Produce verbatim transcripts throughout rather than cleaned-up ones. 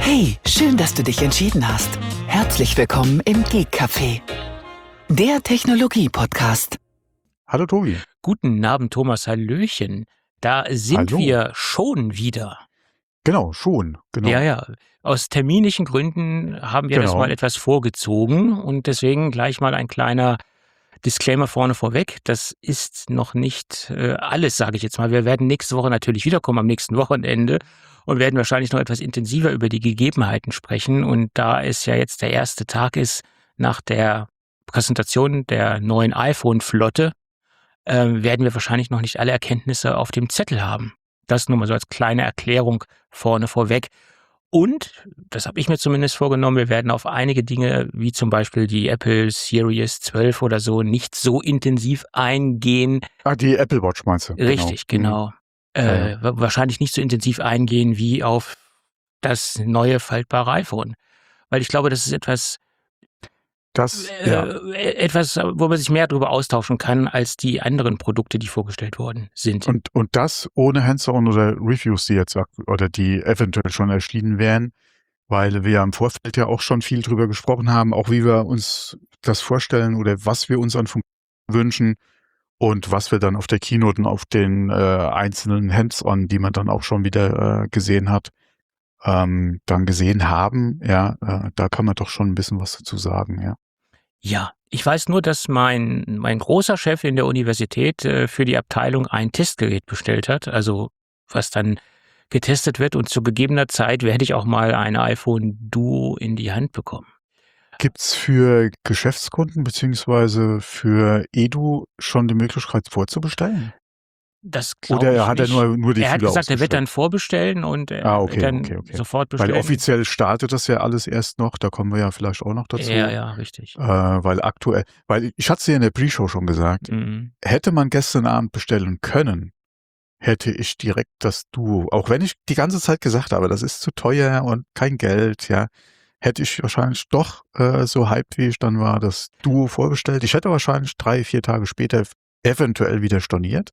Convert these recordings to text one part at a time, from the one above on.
Hey, schön, dass du dich entschieden hast. Herzlich willkommen im Geek Café, der Technologie-Podcast. Hallo Tobi. Guten Abend, Thomas, hallöchen. Da sind Hallo. wir schon wieder. Genau, schon. Genau. Ja, ja. Aus terminischen Gründen haben wir das Genau. mal etwas vorgezogen und deswegen gleich mal ein kleiner Disclaimer vorne vorweg. Das ist noch nicht äh, alles, sage ich jetzt mal. Wir werden nächste Woche natürlich wiederkommen, am nächsten Wochenende, und werden wahrscheinlich noch etwas intensiver über die Gegebenheiten sprechen. Und da es ja jetzt der erste Tag ist nach der Präsentation der neuen iPhone-Flotte, äh, werden wir wahrscheinlich noch nicht alle Erkenntnisse auf dem Zettel haben. Das nur mal so als kleine Erklärung vorne vorweg. Und, das habe ich mir zumindest vorgenommen, wir werden auf einige Dinge, wie zum Beispiel die Apple Series zwölf oder so, nicht so intensiv eingehen. Ah, die Apple Watch meinst du? Richtig, genau. Mhm. Äh, Ja, wa- wahrscheinlich nicht so intensiv eingehen wie auf das neue faltbare iPhone. Weil ich glaube, das ist etwas, Das, äh, ja. äh, etwas, wo man sich mehr darüber austauschen kann, als die anderen Produkte, die vorgestellt worden sind. Und, und das ohne Hands-on oder Reviews, die jetzt ak- oder die eventuell schon erschienen wären, weil wir ja im Vorfeld ja auch schon viel drüber gesprochen haben, auch wie wir uns das vorstellen oder was wir uns an Funktionen wünschen und was wir dann auf der Keynote und auf den äh, einzelnen Hands-on, die man dann auch schon wieder äh, gesehen hat, ähm, dann gesehen haben. Ja, äh, da kann man doch schon ein bisschen was dazu sagen, ja. Ja, ich weiß nur, dass mein, mein großer Chef in der Universität äh, für die Abteilung ein Testgerät bestellt hat, also was dann getestet wird, und zu gegebener Zeit werde ich auch mal ein iPhone Duo in die Hand bekommen. Gibt's für Geschäftskunden beziehungsweise für Edu schon die Möglichkeit vorzubestellen? Das glaube Oder ich er hat er nicht. nur, nur die Er hat Fühler gesagt, er wird ausgestellt? dann vorbestellen und er Ah, wird okay, dann okay, okay. sofort Weil bestellen. offiziell startet das ja alles erst noch, da kommen wir ja vielleicht auch noch dazu. Ja, ja, richtig. Äh, weil aktuell, weil ich hatte es ja in der Pre-Show schon gesagt, Mhm. hätte man gestern Abend bestellen können, hätte ich direkt das Duo, auch wenn ich die ganze Zeit gesagt habe, das ist zu teuer und kein Geld, ja, hätte ich wahrscheinlich doch äh, so hyped, wie ich dann war, das Duo vorbestellt. Ich hätte wahrscheinlich drei, vier Tage später eventuell wieder storniert.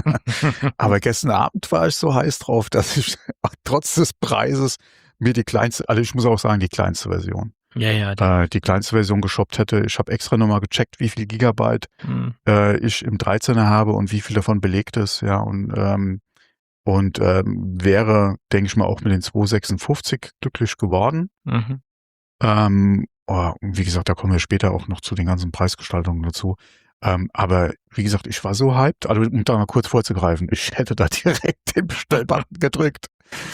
Aber gestern Abend war ich so heiß drauf, dass ich trotz des Preises mir die kleinste, also ich muss auch sagen, die kleinste Version, Ja, ja. Die, äh, die kleinste Version geshoppt hätte. Ich habe extra nochmal gecheckt, wie viel Gigabyte mhm. äh, ich im dreizehner habe und wie viel davon belegt ist, ja, und ähm, und ähm, wäre, denke ich mal, auch mit den zweihundertsechsundfünfzig glücklich geworden. Mhm. Ähm, oh, und wie gesagt, da kommen wir später auch noch zu den ganzen Preisgestaltungen dazu. Ähm, aber wie gesagt, ich war so hyped, also um da mal kurz vorzugreifen, ich hätte da direkt den Bestellbutton gedrückt.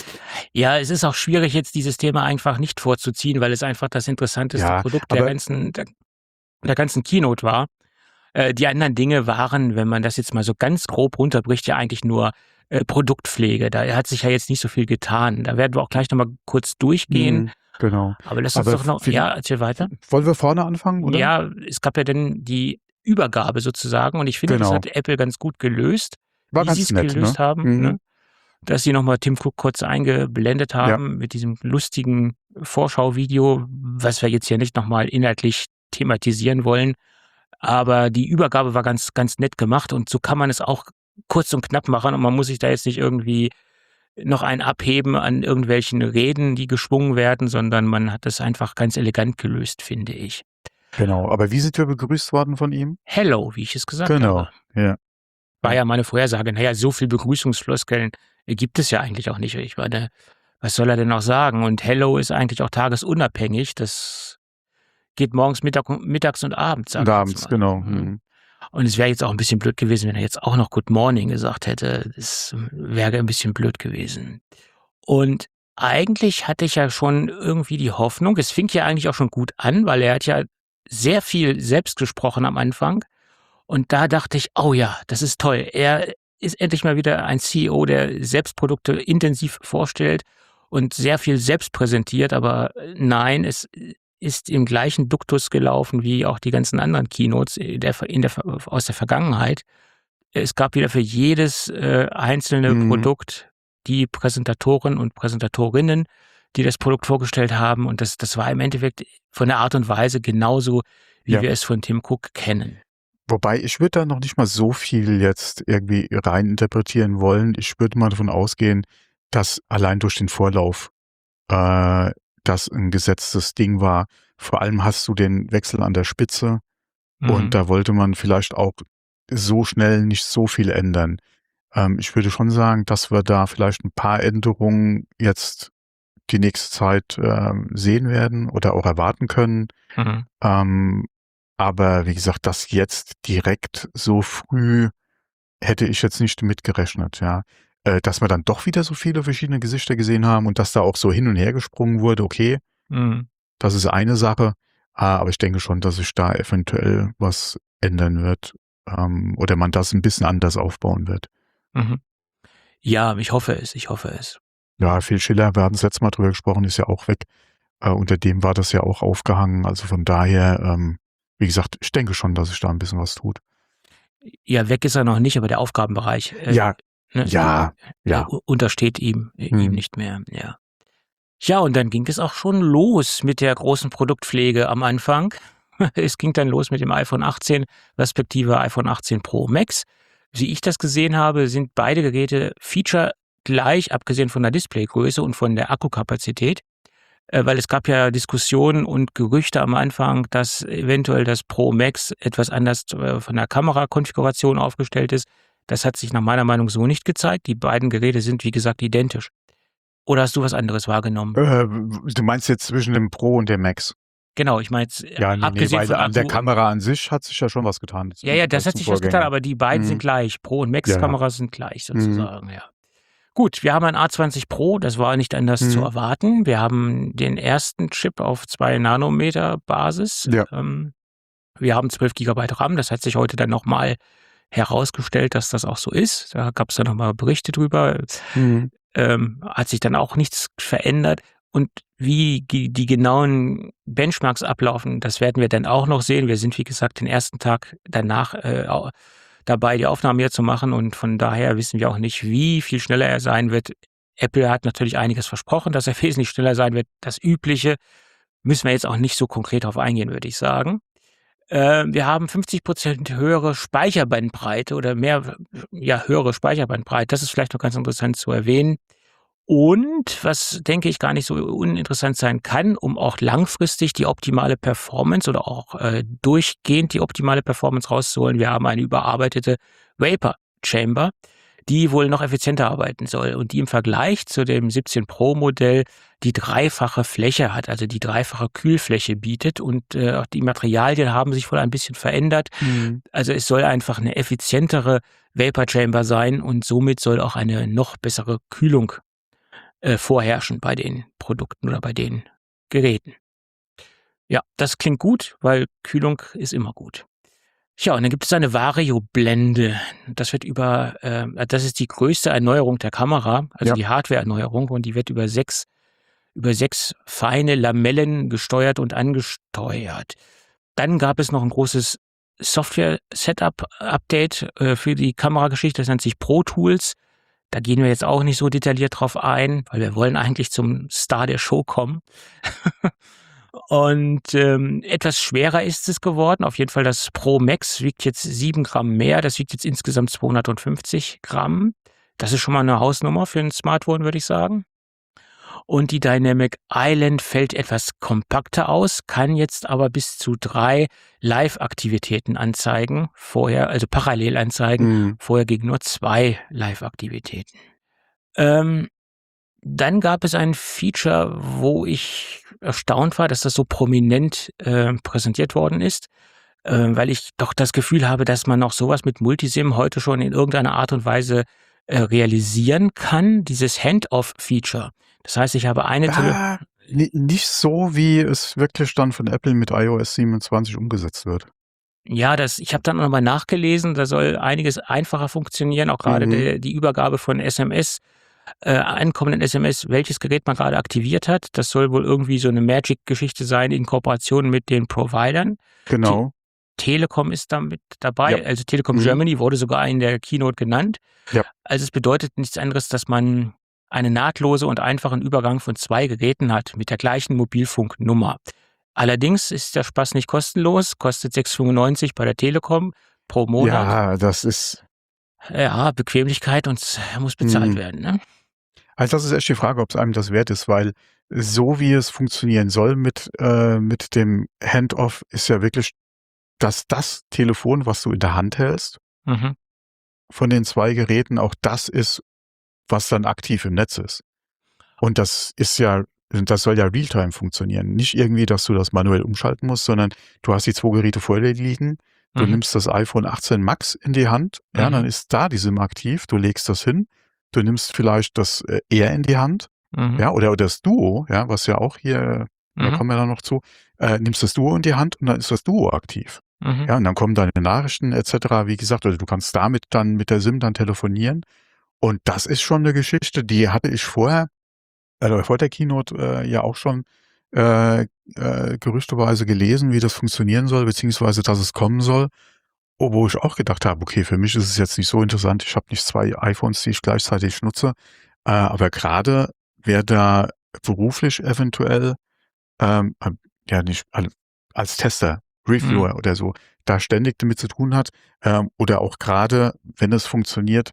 Ja, es ist auch schwierig, jetzt dieses Thema einfach nicht vorzuziehen, weil es einfach das interessanteste Ja, Produkt der aber ganzen, der, der ganzen Keynote war. Äh, die anderen Dinge waren, wenn man das jetzt mal so ganz grob runterbricht, ja eigentlich nur äh, Produktpflege. Da hat sich ja jetzt nicht so viel getan. Da werden wir auch gleich nochmal kurz durchgehen. mh, genau. Aber lass uns Aber doch noch, viel- ja, erzähl weiter. Wollen wir vorne anfangen, oder? Ja, es gab ja dann die Übergabe sozusagen, und ich finde, das Genau. hat Apple ganz gut gelöst, War wie ganz sie es nett, gelöst ne? haben, Mhm. ne? Dass sie nochmal Tim Cook kurz eingeblendet haben mit diesem lustigen Vorschauvideo, was wir jetzt hier nicht nochmal inhaltlich thematisieren wollen. Aber die Übergabe war ganz, ganz nett gemacht, und so kann man es auch kurz und knapp machen, und man muss sich da jetzt nicht irgendwie noch ein abheben an irgendwelchen Reden, die geschwungen werden, sondern man hat das einfach ganz elegant gelöst, finde ich. Genau. Aber wie sind wir begrüßt worden von ihm? Hello, wie ich es gesagt Genau. habe. Ja. War ja meine Vorhersage. Naja, so viel Begrüßungsfloskeln gibt es ja eigentlich auch nicht. Ich meine, was soll er denn noch sagen? Und Hello ist eigentlich auch tagesunabhängig. Das geht morgens, Mittag, mittags und abends. Sag Und ich jetzt abends, mal. genau. Mhm. Mhm. Und es wäre jetzt auch ein bisschen blöd gewesen, wenn er jetzt auch noch Good Morning gesagt hätte. Das wäre ein bisschen blöd gewesen. Und eigentlich hatte ich ja schon irgendwie die Hoffnung, es fing ja eigentlich auch schon gut an, weil er hat ja sehr viel selbst gesprochen am Anfang. Und da dachte ich, oh ja, das ist toll. Er ist endlich mal wieder ein C E O, der Selbstprodukte intensiv vorstellt und sehr viel selbst präsentiert. Aber nein, es ist im gleichen Duktus gelaufen wie auch die ganzen anderen Keynotes in der, in der, aus der Vergangenheit. Es gab wieder für jedes äh, einzelne Mhm. Produkt die Präsentatoren und Präsentatorinnen, die das Produkt vorgestellt haben. Und das, das war im Endeffekt von der Art und Weise genauso, wie Ja. wir es von Tim Cook kennen. Wobei, ich würde da noch nicht mal so viel jetzt irgendwie rein interpretieren wollen. Ich würde mal davon ausgehen, dass allein durch den Vorlauf äh, das ein gesetztes Ding war. Vor allem hast du den Wechsel an der Spitze und Mhm. da wollte man vielleicht auch so schnell nicht so viel ändern. Ähm, ich würde schon sagen, dass wir da vielleicht ein paar Änderungen jetzt die nächste Zeit, ähm, sehen werden oder auch erwarten können. Mhm. Ähm, aber wie gesagt, das jetzt direkt so früh hätte ich jetzt nicht mit gerechnet, ja. Äh, dass wir dann doch wieder so viele verschiedene Gesichter gesehen haben und dass da auch so hin und her gesprungen wurde, okay, Mhm. das ist eine Sache, ah, aber ich denke schon, dass sich da eventuell was ändern wird, ähm, oder man das ein bisschen anders aufbauen wird. Mhm. Ja, ich hoffe es, ich hoffe es. Ja, Phil Schiller, wir hatten das letzte Mal drüber gesprochen, ist ja auch weg. Äh, unter dem war das ja auch aufgehangen. Also von daher, ähm, wie gesagt, ich denke schon, dass sich da ein bisschen was tut. Ja, weg ist er noch nicht, aber der Aufgabenbereich, äh, Ja, ne, ja, äh, ja. u untersteht ihm äh, ihm Mhm. nicht mehr, ja. Ja, und dann ging es auch schon los mit der großen Produktpflege am Anfang. Es ging dann los mit dem iPhone achtzehn respektive iPhone achtzehn Pro Max. Wie ich das gesehen habe, sind beide Geräte featuregleich, abgesehen von der Displaygröße und von der Akkukapazität. Äh, weil es gab ja Diskussionen und Gerüchte am Anfang, dass eventuell das Pro Max etwas anders äh, von der Kamerakonfiguration aufgestellt ist. Das hat sich nach meiner Meinung so nicht gezeigt. Die beiden Geräte sind, wie gesagt, identisch. Oder hast du was anderes wahrgenommen? Äh, du meinst jetzt zwischen dem Pro und dem Max? Genau, ich meine jetzt, äh, Ja, nee, nee, abgesehen weil von an der Akku und Kamera an sich hat sich ja schon was getan ja, zum, ja, äh, das hat zum sich was getan, Vorgänger. aber die beiden sind Mhm. gleich. Pro und Ja, ja. Max-Kamera sind gleich Mhm. sozusagen, ja. Gut, wir haben ein A zwanzig Pro, das war nicht anders zu Mhm. erwarten. Wir haben den ersten Chip auf zwei Nanometer Basis. Ja. Ähm, wir haben zwölf Gigabyte RAM. Das hat sich heute dann noch mal herausgestellt, dass das auch so ist. Da gab es dann noch mal Berichte drüber. Mhm. Ähm, hat sich dann auch nichts verändert. Und wie die, die genauen Benchmarks ablaufen, das werden wir dann auch noch sehen. Wir sind, wie gesagt, den ersten Tag danach äh, au- dabei, die Aufnahmen hier zu machen. Und von daher wissen wir auch nicht, wie viel schneller er sein wird. Apple hat natürlich einiges versprochen, dass er wesentlich schneller sein wird. Das Übliche müssen wir jetzt auch nicht so konkret darauf eingehen, würde ich sagen. Äh, wir haben fünfzig Prozent höhere Speicherbandbreite oder mehr, ja, höhere Speicherbandbreite. Das ist vielleicht noch ganz interessant zu erwähnen. Und was, denke ich, gar nicht so uninteressant sein kann, um auch langfristig die optimale Performance oder auch äh, durchgehend die optimale Performance rauszuholen. Wir haben eine überarbeitete Vapor Chamber, die wohl noch effizienter arbeiten soll und die im Vergleich zu dem siebzehn Pro Modell die dreifache Fläche hat, also die dreifache Kühlfläche bietet und äh, auch die Materialien haben sich wohl ein bisschen verändert. Mhm. Also es soll einfach eine effizientere Vapor Chamber sein und somit soll auch eine noch bessere Kühlung äh, vorherrschen bei den Produkten oder bei den Geräten. Ja, das klingt gut, weil Kühlung ist immer gut. Ja, und dann gibt es eine Vario-Blende. Das wird über, äh, das ist die größte Erneuerung der Kamera, also Ja. die Hardware-Erneuerung, und die wird über sechs, über sechs feine Lamellen gesteuert und angesteuert. Dann gab es noch ein großes Software-Setup-Update äh, für die Kamerageschichte, das nennt sich Pro Tools. Da gehen wir jetzt auch nicht so detailliert drauf ein, weil wir wollen eigentlich zum Star der Show kommen. Und ähm, etwas schwerer ist es geworden. Auf jeden Fall das Pro Max wiegt jetzt sieben Gramm mehr. Das wiegt jetzt insgesamt zweihundertfünfzig Gramm. Das ist schon mal eine Hausnummer für ein Smartphone, würde ich sagen. Und die Dynamic Island fällt etwas kompakter aus, kann jetzt aber bis zu drei Live-Aktivitäten anzeigen. Vorher, also parallel anzeigen. Mhm. Vorher gingen nur zwei Live-Aktivitäten. Ähm, dann gab es ein Feature, wo ich erstaunt war, dass das so prominent äh, präsentiert worden ist, äh, weil ich doch das Gefühl habe, dass man auch sowas mit Multisim heute schon in irgendeiner Art und Weise äh, realisieren kann, dieses Hand-Off-Feature. Das heißt, ich habe eine Tele Ah, ni- nicht so, wie es wirklich dann von Apple mit iOS siebenundzwanzig umgesetzt wird. Ja, das, ich habe dann nochmal nachgelesen, da soll einiges einfacher funktionieren, auch gerade Mhm. der, die Übergabe von S M S, äh, ankommenden S M S, welches Gerät man gerade aktiviert hat. Das soll wohl irgendwie so eine Magic-Geschichte sein in Kooperation mit den Providern. Genau. Telekom ist damit dabei, Ja. also Telekom Mhm. Germany wurde sogar in der Keynote genannt. Ja. Also es bedeutet nichts anderes, dass man einen nahtlose und einfachen Übergang von zwei Geräten hat mit der gleichen Mobilfunknummer. Allerdings ist der Spaß nicht kostenlos, kostet sechs fünfundneunzig bei der Telekom pro Monat. Ja, das ist. Ja, Bequemlichkeit und es muss bezahlt Mhm. werden, ne? Also das ist echt die Frage, ob es einem das wert ist, weil so wie es funktionieren soll mit, äh, mit dem Handoff, ist ja wirklich, dass das Telefon, was du in der Hand hältst, Mhm. von den zwei Geräten auch das ist, was dann aktiv im Netz ist. Und das ist ja, das soll ja Realtime funktionieren. Nicht irgendwie, dass du das manuell umschalten musst, sondern du hast die zwei Geräte vor dir liegen, du Mhm. nimmst das iPhone achtzehn Max in die Hand, ja, Mhm. dann ist da die SIM aktiv, du legst das hin, du nimmst vielleicht das äh, Air in die Hand, Mhm. ja, oder, oder das Duo, ja, was ja auch hier, da Mhm. kommen wir dann noch zu, äh, nimmst das Duo in die Hand und dann ist das Duo aktiv. Mhm. Ja, und dann kommen deine Nachrichten et cetera, wie gesagt, oder du kannst damit dann mit der SIM dann telefonieren. Und das ist schon eine Geschichte, die hatte ich vorher, also vor der Keynote äh, ja auch schon äh, äh, gerüchteweise gelesen, wie das funktionieren soll, beziehungsweise dass es kommen soll. Oh, wo ich auch gedacht habe, okay, für mich ist es jetzt nicht so interessant. Ich habe nicht zwei iPhones, die ich gleichzeitig nutze. Äh, aber gerade wer da beruflich eventuell, ähm, äh, ja nicht al- als Tester, Mhm. Reviewer oder so, da ständig damit zu tun hat, ähm, oder auch gerade, wenn es funktioniert,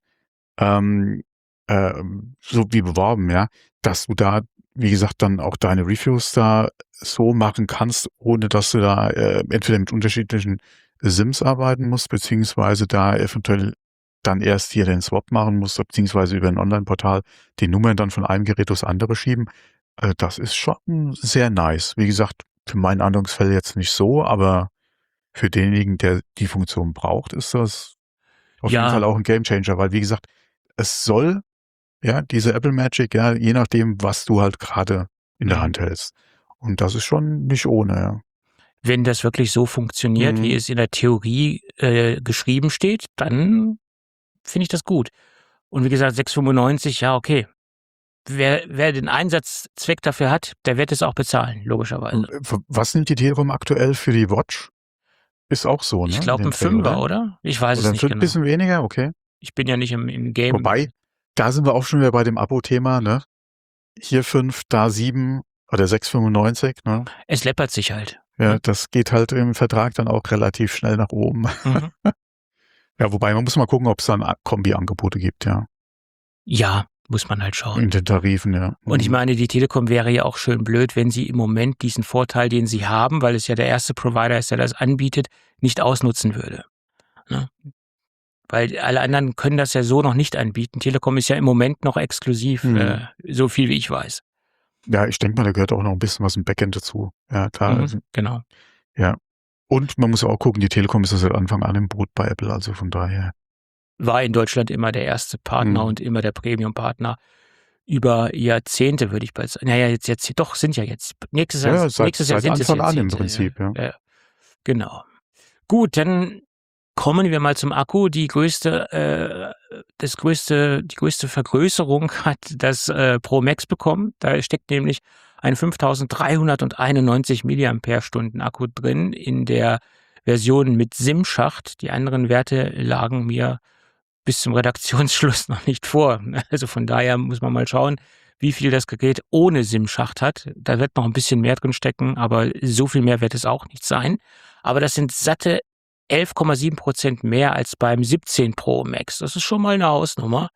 ähm, ähm, so wie beworben, ja, dass du da, wie gesagt, dann auch deine Reviews da so machen kannst, ohne dass du da äh, entweder mit unterschiedlichen SIMs arbeiten musst, beziehungsweise da eventuell dann erst hier den Swap machen musst, beziehungsweise über ein Online-Portal die Nummern dann von einem Gerät aufs andere schieben. Äh, das ist schon sehr nice. Wie gesagt, für meinen Anwendungsfall jetzt nicht so, aber für denjenigen, der die Funktion braucht, ist das auf jeden Fall Ja, auch ein Gamechanger, weil wie gesagt, es soll, ja, diese Apple Magic, ja, je nachdem, was du halt gerade in der mhm. Hand hältst. Und das ist schon nicht ohne, ja. Wenn das wirklich so funktioniert, wie Mhm. es in der Theorie äh, geschrieben steht, dann finde ich das gut. Und wie gesagt, sechs fünfundneunzig, ja, okay. Wer, wer den Einsatzzweck dafür hat, der wird es auch bezahlen, logischerweise. W- Was nimmt die Telekom aktuell für die Watch? Ist auch so, Ich ne, in glaube, dem ein Dreh, Fünfer, oder? oder? Ich weiß Oder es ein nicht fi- genau. bisschen weniger, okay. Ich bin ja nicht im, im Game. Wobei, da sind wir auch schon wieder bei dem Abo-Thema, ne? Hier fünf, da sieben oder sechs fünfundneunzig, ne? Es läppert sich halt. Ja, Ne? das geht halt im Vertrag dann auch relativ schnell nach oben. Mhm. Ja, wobei man muss mal gucken, ob es dann Kombi-Angebote gibt, ja. Ja, muss man halt schauen. In den Tarifen, ja. Und ich Mhm. meine, die Telekom wäre ja auch schön blöd, wenn sie im Moment diesen Vorteil, den sie haben, weil es ja der erste Provider ist, der das anbietet, nicht ausnutzen würde. Ne? Weil alle anderen können das ja so noch nicht anbieten. Telekom ist ja im Moment noch exklusiv, Mhm. äh, so viel wie ich weiß. Ja, ich denke mal, da gehört auch noch ein bisschen was im Backend dazu. Ja, da, Mhm, genau. ja. Und man muss ja auch gucken, die Telekom ist ja seit Anfang an im Boot bei Apple, also von daher. War in Deutschland immer der erste Partner Mhm. und immer der Premium-Partner. Über Jahrzehnte würde ich bei sagen. Naja, jetzt, jetzt, doch, sind ja jetzt. Nächstes Jahr, Ja, seit, nächstes Jahr seit sind es Anfang an im Jahrzehnte. Prinzip, ja. Ja, ja, genau. Gut, dann kommen wir mal zum Akku. Die größte, äh, das größte, die größte Vergrößerung hat das äh, Pro Max bekommen. Da steckt nämlich ein fünftausenddreihunderteinundneunzig Milliampere-Stunden Akku drin in der Version mit SIM-Schacht. Die anderen Werte lagen mir bis zum Redaktionsschluss noch nicht vor. Also von daher muss man mal schauen, wie viel das Gerät ohne SIM-Schacht hat. Da wird noch ein bisschen mehr drin stecken, aber so viel mehr wird es auch nicht sein. Aber das sind satte elf Komma sieben Prozent mehr als beim siebzehn Pro Max. Das ist schon mal eine Hausnummer.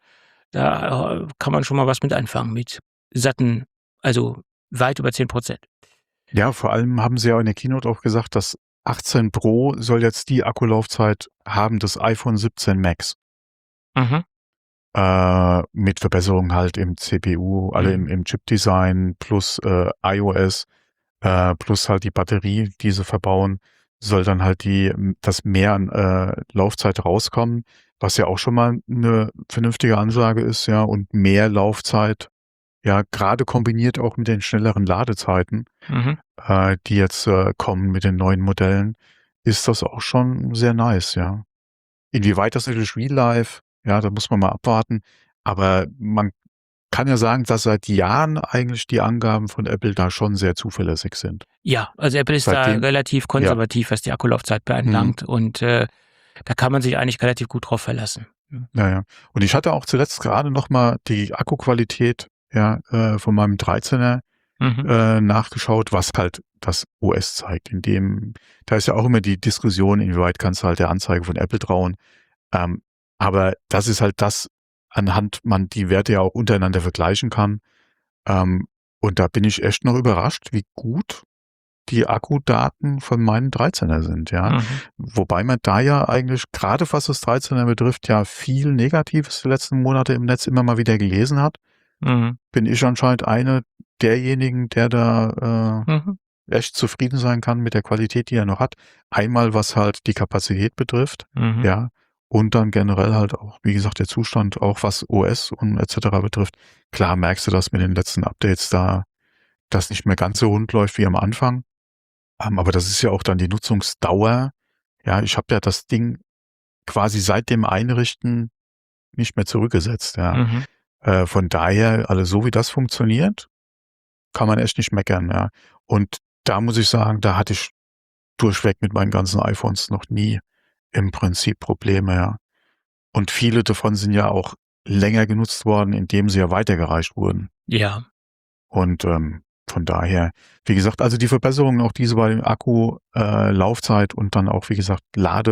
Da äh, kann man schon mal was mit anfangen, mit satten, also weit über zehn Prozent. Ja, vor allem haben sie ja in der Keynote auch gesagt, dass achtzehn Pro soll jetzt die Akkulaufzeit haben des iPhone siebzehn Max. Mhm. Äh, mit Verbesserungen halt im C P U, alle im, Mhm. im Chip-Design plus äh, iOS, äh, plus halt die Batterie, die sie verbauen, soll dann halt die, das mehr an äh, Laufzeit rauskommen, was ja auch schon mal eine vernünftige Ansage ist, ja, und mehr Laufzeit, ja, gerade kombiniert auch mit den schnelleren Ladezeiten, Mhm. äh, die jetzt äh, kommen mit den neuen Modellen, ist das auch schon sehr nice, ja. Inwieweit das natürlich Real Life, ja, da muss man mal abwarten. Aber man kann ja sagen, dass seit Jahren eigentlich die Angaben von Apple da schon sehr zuverlässig sind. Ja, also Apple ist da Seitdem, relativ ja, konservativ, was die Akkulaufzeit hm, beanlangt und äh, da kann man sich eigentlich relativ gut drauf verlassen. Mhm. ja, ja. Und ich hatte auch zuletzt gerade noch mal die Akkuqualität, ja, äh, von meinem dreizehner Mhm. äh, nachgeschaut, was halt das O S zeigt. In dem, da ist ja auch immer die Diskussion, inwieweit kannst du halt der Anzeige von Apple trauen. Ähm, aber das ist halt das anhand man die Werte ja auch untereinander vergleichen kann. Ähm, und da bin ich echt noch überrascht, wie gut die Akkudaten von meinen dreizehner sind, ja. Mhm. Wobei man da ja eigentlich, gerade was das dreizehner betrifft, ja viel Negatives die letzten Monate im Netz immer mal wieder gelesen hat. Mhm. Bin ich anscheinend eine derjenigen, der da äh, Mhm. echt zufrieden sein kann mit der Qualität, die er noch hat. Einmal, was halt die Kapazität betrifft, Mhm. ja, und dann generell halt auch, wie gesagt, der Zustand, auch was O S und et cetera betrifft. Klar merkst du das mit den letzten Updates da, das nicht mehr ganz so rund läuft wie am Anfang. Um, aber das ist ja auch dann die Nutzungsdauer. Ja, ich habe ja das Ding quasi seit dem Einrichten nicht mehr zurückgesetzt, ja. Mhm. Äh, von daher, also so wie das funktioniert, kann man echt nicht meckern, ja. Und da muss ich sagen, da hatte ich durchweg mit meinen ganzen iPhones noch nie im Prinzip Probleme, ja. Und viele davon sind ja auch länger genutzt worden, indem sie ja weitergereicht wurden. Ja. Und ähm, von daher, wie gesagt, also die Verbesserungen auch diese bei dem Akku, äh, Laufzeit und dann auch, wie gesagt,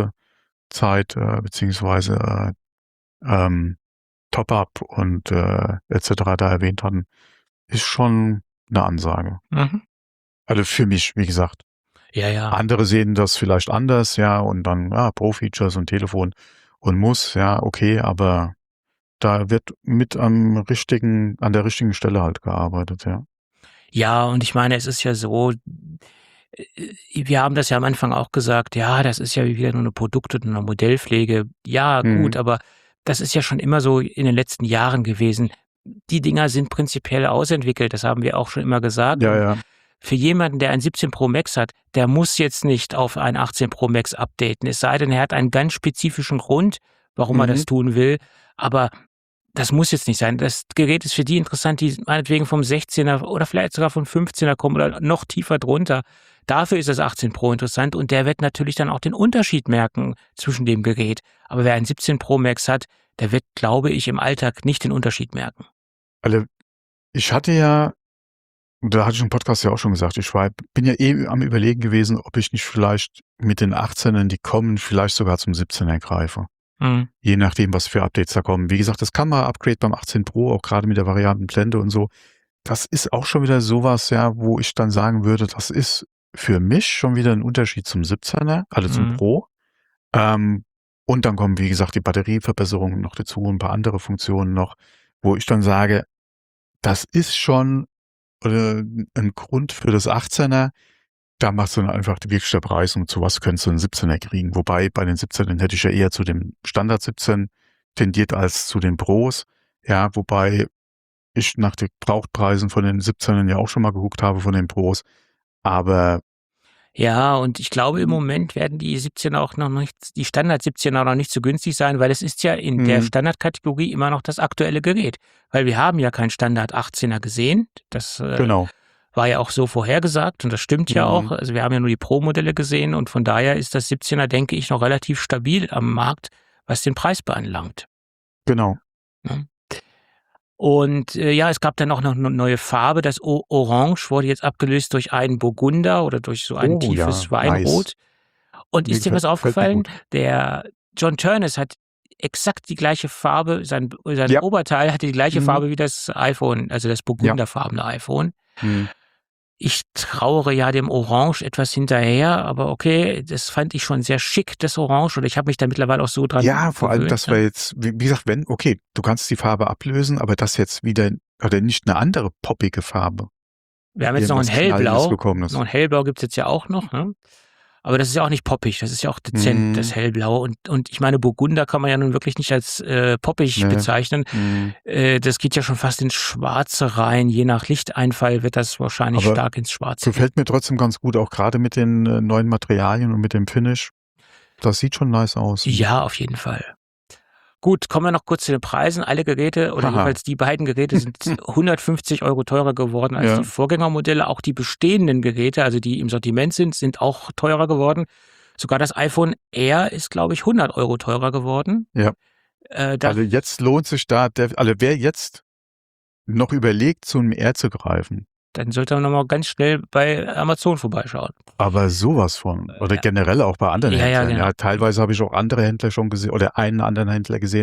Ladezeit äh, beziehungsweise äh, ähm, Top-up und äh, et cetera da erwähnt hatten, ist schon eine Ansage. Mhm. Also für mich, wie gesagt. Ja, ja. Andere sehen das vielleicht anders, ja, und dann, ja, Pro-Features und Telefon und muss, ja, okay, aber da wird mit am richtigen, an der richtigen Stelle halt gearbeitet, ja. Ja, und ich meine, es ist ja so, äh, wir haben das ja am Anfang auch gesagt, ja, das ist ja wieder nur eine Produkt- und eine Modellpflege. Ja, gut, Mhm. aber das ist ja schon immer so in den letzten Jahren gewesen. Die Dinger sind prinzipiell ausentwickelt, das haben wir auch schon immer gesagt. Ja, Und ja. für jemanden, der ein siebzehn Pro Max hat, der muss jetzt nicht auf ein achtzehn Pro Max updaten. Es sei denn, er hat einen ganz spezifischen Grund, warum er das Mhm. tun will. Aber das muss jetzt nicht sein. Das Gerät ist für die interessant, die meinetwegen vom sechzehner oder vielleicht sogar vom fünfzehner kommen oder noch tiefer drunter. Dafür ist das achtzehn Pro interessant und der wird natürlich dann auch den Unterschied merken zwischen dem Gerät. Aber wer ein siebzehn Pro Max hat, der wird, glaube ich, im Alltag nicht den Unterschied merken. Also ich hatte ja, da hatte ich im Podcast ja auch schon gesagt, ich war, bin ja eh am Überlegen gewesen, ob ich nicht vielleicht mit den achtzehnern, die kommen, vielleicht sogar zum siebzehner greife. Mhm. Je nachdem, was für Updates da kommen. Wie gesagt, das Kamera-Upgrade beim achtzehn Pro, auch gerade mit der Variantenblende und so, das ist auch schon wieder sowas, ja, wo ich dann sagen würde, das ist für mich schon wieder ein Unterschied zum siebzehner, also zum Mhm. Pro. Ähm, und dann kommen, wie gesagt, die Batterieverbesserungen noch dazu, ein paar andere Funktionen noch, wo ich dann sage, das ist schon äh, ein Grund für das achtzehner. Da macht es dann einfach wirklich der Preis und zu was könntest du einen siebzehner kriegen. Wobei bei den siebzehnern hätte ich ja eher zu dem Standard siebzehn tendiert als zu den Pros. Ja, wobei ich nach den Brauchtpreisen von den siebzehnern ja auch schon mal geguckt habe von den Pros. Aber Ja, und ich glaube, im Moment werden die siebzehner auch noch nicht, die Standard siebzehner noch nicht so günstig sein, weil es ist ja in der mh, Standardkategorie immer noch das aktuelle Gerät. Weil wir haben ja kein Standard achtzehner gesehen. Das äh, genau. war ja auch so vorhergesagt und das stimmt ja auch. Mhm. Also wir haben ja nur die Pro-Modelle gesehen und von daher ist das siebzehner, denke ich, noch relativ stabil am Markt, was den Preis beanlangt. Genau. Ne? Und äh, ja, es gab dann auch noch eine neue Farbe. Das o Orange wurde jetzt abgelöst durch einen Burgunder oder durch so ein Oh tiefes ja, Weinrot. nice. Und Mir ist dir was gefällt, gefällt mir aufgefallen? gut. Der John Turnus hat exakt die gleiche Farbe, sein, sein Ja. Oberteil hatte die gleiche Mhm. Farbe wie das iPhone, also das burgunderfarbene iPhone. Mhm. Ich trauere ja dem Orange etwas hinterher, aber okay, das fand ich schon sehr schick, das Orange. Oder ich habe mich da mittlerweile auch so dran Ja, vor allem, gewöhnt. das war Ne? jetzt, wie, wie gesagt, wenn, okay, du kannst die Farbe ablösen, aber das jetzt wieder, oder nicht eine andere poppige Farbe. Wir haben jetzt noch ein Irgendwas Knallendes Hellblau. bekommen Noch ist. ein Hellblau gibt's jetzt ja auch noch. Ne? Aber das ist ja auch nicht poppig, das ist ja auch dezent, das Mhm. Hellblau. Und, und ich meine, Burgunder kann man ja nun wirklich nicht als äh, poppig Nee. bezeichnen. Mhm. Äh, das geht ja schon fast ins Schwarze rein. Je nach Lichteinfall wird das wahrscheinlich Aber stark ins Schwarze gehen. gefällt mir trotzdem ganz gut, auch gerade mit den äh, neuen Materialien und mit dem Finish. Das sieht schon nice aus. Ja, auf jeden Fall. Gut, kommen wir noch kurz zu den Preisen. Alle Geräte oder Haha. jedenfalls die beiden Geräte sind hundertfünfzig Euro teurer geworden als Ja. die Vorgängermodelle. Auch die bestehenden Geräte, also die im Sortiment sind, sind auch teurer geworden. Sogar das iPhone Air ist, glaube ich, hundert Euro teurer geworden. Ja. Äh, da, Also jetzt lohnt sich da, der, also wer jetzt noch überlegt, zu einem Air zu greifen, dann sollte man nochmal ganz schnell bei Amazon vorbeischauen. aber sowas von, oder Ja. generell auch bei anderen Ja, ja, Händlern. Ja, genau. teilweise habe ich auch andere Händler schon gesehen, oder einen anderen Händler gesehen,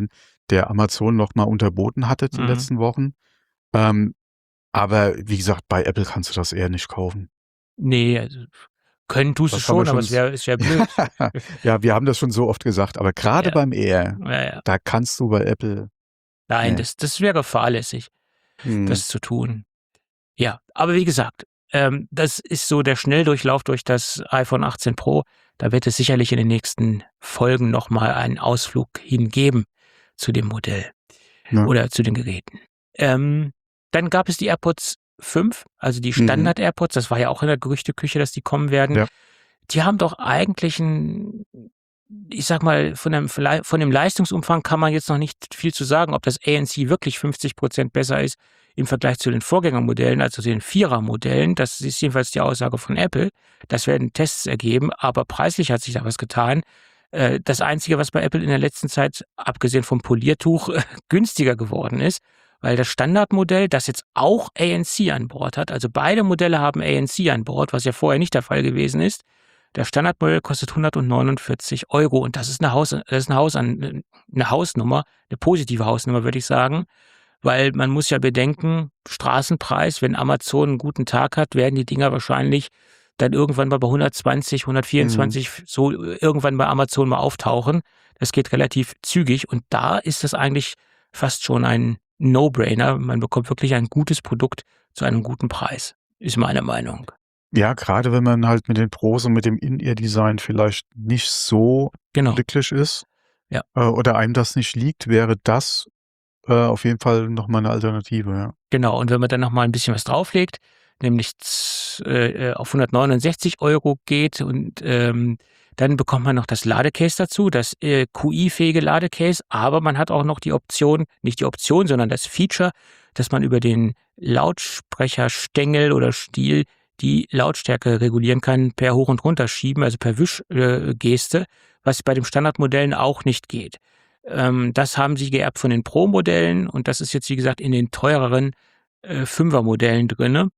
der Amazon noch mal unterboten hatte die Mhm. letzten Wochen. Ähm, aber wie gesagt, bei Apple kannst du das eher nicht kaufen. Nee, also können tust du Das haben wir schon, aber schon es wäre es wäre blöd. ja, wir haben das schon so oft gesagt, aber gerade Ja. beim Air, Ja, ja. da kannst du bei Apple Nein, ne. das das wäre fahrlässig, Mhm. das zu tun. Ja, aber wie gesagt, ähm, das ist so der Schnelldurchlauf durch das iPhone achtzehn Pro. Da wird es sicherlich in den nächsten Folgen noch mal einen Ausflug hingeben zu dem Modell Ja. oder zu den Geräten. Ähm, dann gab es die AirPods fünf, also die Mhm. Standard-AirPods. Das war ja auch in der Gerüchteküche, dass die kommen werden. Ja. Die haben doch eigentlich 'n ich sage mal, von dem Verlei von dem Leistungsumfang kann man jetzt noch nicht viel zu sagen, ob das A N C wirklich fünfzig Prozent besser ist im Vergleich zu den Vorgängermodellen, also den Vierer-Modellen. Das ist jedenfalls die Aussage von Apple. Das werden Tests ergeben, aber preislich hat sich da was getan. Äh, das Einzige, was bei Apple in der letzten Zeit, abgesehen vom Poliertuch, günstiger geworden ist, weil das Standardmodell, das jetzt auch A N C an Bord hat, also beide Modelle haben A N C an Bord, was ja vorher nicht der Fall gewesen ist. Das Standardmodell kostet hundertneunundvierzig Euro und das ist 'ne Haus das ist 'ne Haus an 'ne Hausnummer, 'ne positive Hausnummer, würde ich sagen, weil man muss ja bedenken, Straßenpreis, wenn Amazon 'n guten Tag hat, werden die Dinger wahrscheinlich dann irgendwann mal bei hundertzwanzig, Mhm. hundertvierundzwanzig so irgendwann bei Amazon mal auftauchen. Das geht relativ zügig und da ist das eigentlich fast schon ein No-Brainer. Man bekommt wirklich ein gutes Produkt zu einem guten Preis, ist meine Meinung. Ja, grade wenn man halt mit den Pros und mit dem In-Ear-Design vielleicht nicht so Genau. glücklich ist, Ja. äh, oder einem das nicht liegt, wäre das, äh, auf jeden Fall noch mal 'ne Alternative, ja. Genau, und wenn man dann noch mal 'n bisschen was drauflegt, nämlich z äh, äh, auf hundertneunundsechzig Euro geht und, ähm, dann bekommt man noch das Ladecase dazu, das, äh, Q I-fähige Ladecase, aber man hat auch noch die Option nicht die Option, sondern das Feature, dass man über den Lautsprecherstängel oder Stiel die Lautstärke regulieren kann per Hoch und Runterschieben, also per Wisch äh, Geste, was bei den Standardmodellen auch nicht geht. Ähm, das haben sie geerbt von den Pro-Modellen und das ist jetzt, wie gesagt, in den teureren, äh, Fünfer-Modellen drinne.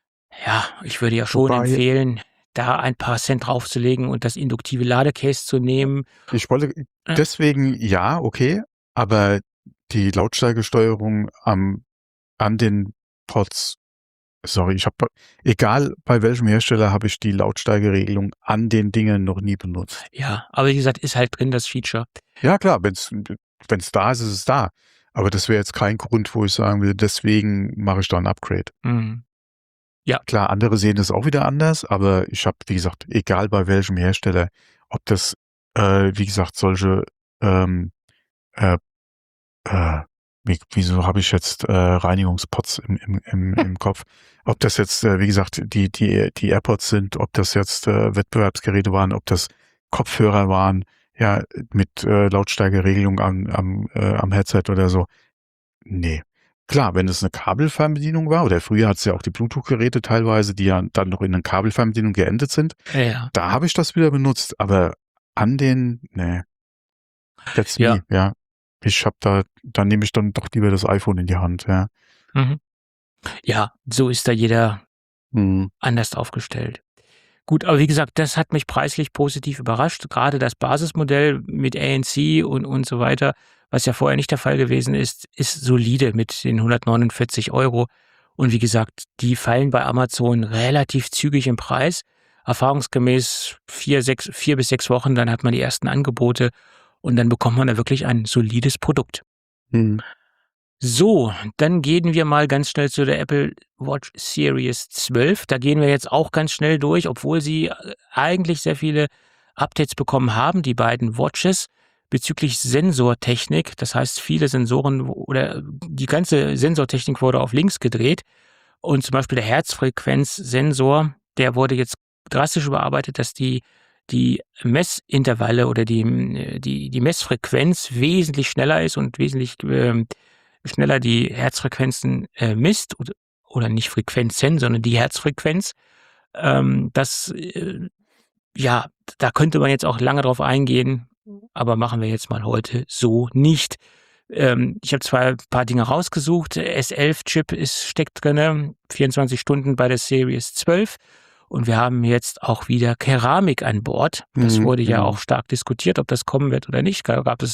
Ja, ich würde ja schon Wobei empfehlen, da ein paar Cent draufzulegen und das induktive Ladecase zu nehmen. Ich wollte Äh. deswegen ja, okay, aber die Lautstärkesteuerung am an den Pods sorry, ich habe egal bei welchem Hersteller habe ich die Lautstärkeregelung an den Dingern noch nie benutzt. Ja, aber wie gesagt, ist halt drin das Feature. Ja klar, wenn's wenn's da ist, ist es da. Aber das wäre jetzt kein Grund, wo ich sagen würde, deswegen mache ich da 'n Upgrade. Mhm. Ja. Klar, andere sehen das auch wieder anders, aber ich habe, wie gesagt, egal bei welchem Hersteller, ob das, äh, wie gesagt, solche, ähm, äh, äh, wie wieso habe ich jetzt, äh, Reinigungspods im im im im Kopf? Ob das jetzt, äh, wie gesagt, die die die AirPods sind, ob das jetzt, äh, Wettbewerbsgeräte waren, ob das Kopfhörer waren, ja, mit, äh, Lautstärkeregelung am am äh, am Headset oder so. Ne. Klar, wenn es 'ne Kabelfernbedienung war oder früher hat's ja auch die Bluetooth-Geräte teilweise, die ja dann noch in 'ner Kabelfernbedienung geendet sind. Ja. Da habe ich das wieder benutzt, aber an den ne. Jetzt Ja. nie, ja. Ich habe da da nehme ich dann doch lieber das iPhone in die Hand, ja. Mhm. Ja, so ist da jeder Mhm. anders aufgestellt. Gut, aber wie gesagt, das hat mich preislich positiv überrascht. Grade das Basismodell mit A N C und und so weiter, was ja vorher nicht der Fall gewesen ist, ist solide mit den hundertneunundvierzig Euro. Und wie gesagt, die fallen bei Amazon relativ zügig im Preis. Erfahrungsgemäß vier, sechs vier bis sechs Wochen, dann hat man die ersten Angebote und dann bekommt man da wirklich ein solides Produkt. Mhm. So, dann gehen wir mal ganz schnell zu der Apple Watch Series zwölf. Da gehen wir jetzt auch ganz schnell durch, obwohl sie, äh, eigentlich sehr viele Updates bekommen haben, die beiden Watches, bezüglich Sensortechnik. Das heißt, viele Sensoren oder die ganze Sensortechnik wurde auf links gedreht. Und zum Beispiel der Herzfrequenzsensor, der wurde jetzt drastisch überarbeitet, dass die die Messintervalle oder die hm, die die Messfrequenz wesentlich schneller ist und wesentlich, ähm, schneller die Herzfrequenzen, äh, misst od oder nicht Frequenzen, sondern die Herzfrequenz. Ähm, das, äh ja, da könnte man jetzt auch lange drauf eingehen, aber machen wir jetzt mal heute so nicht. Ähm, ich habe zwei paar Dinge rausgesucht. S elf Chip ist steckt drinne, vierundzwanzig Stunden bei der Series zwölf. Und wir haben jetzt auch wieder Keramik an Bord. Das Mhm, wurde ja genau. auch stark diskutiert, ob das kommen wird oder nicht. Da gab es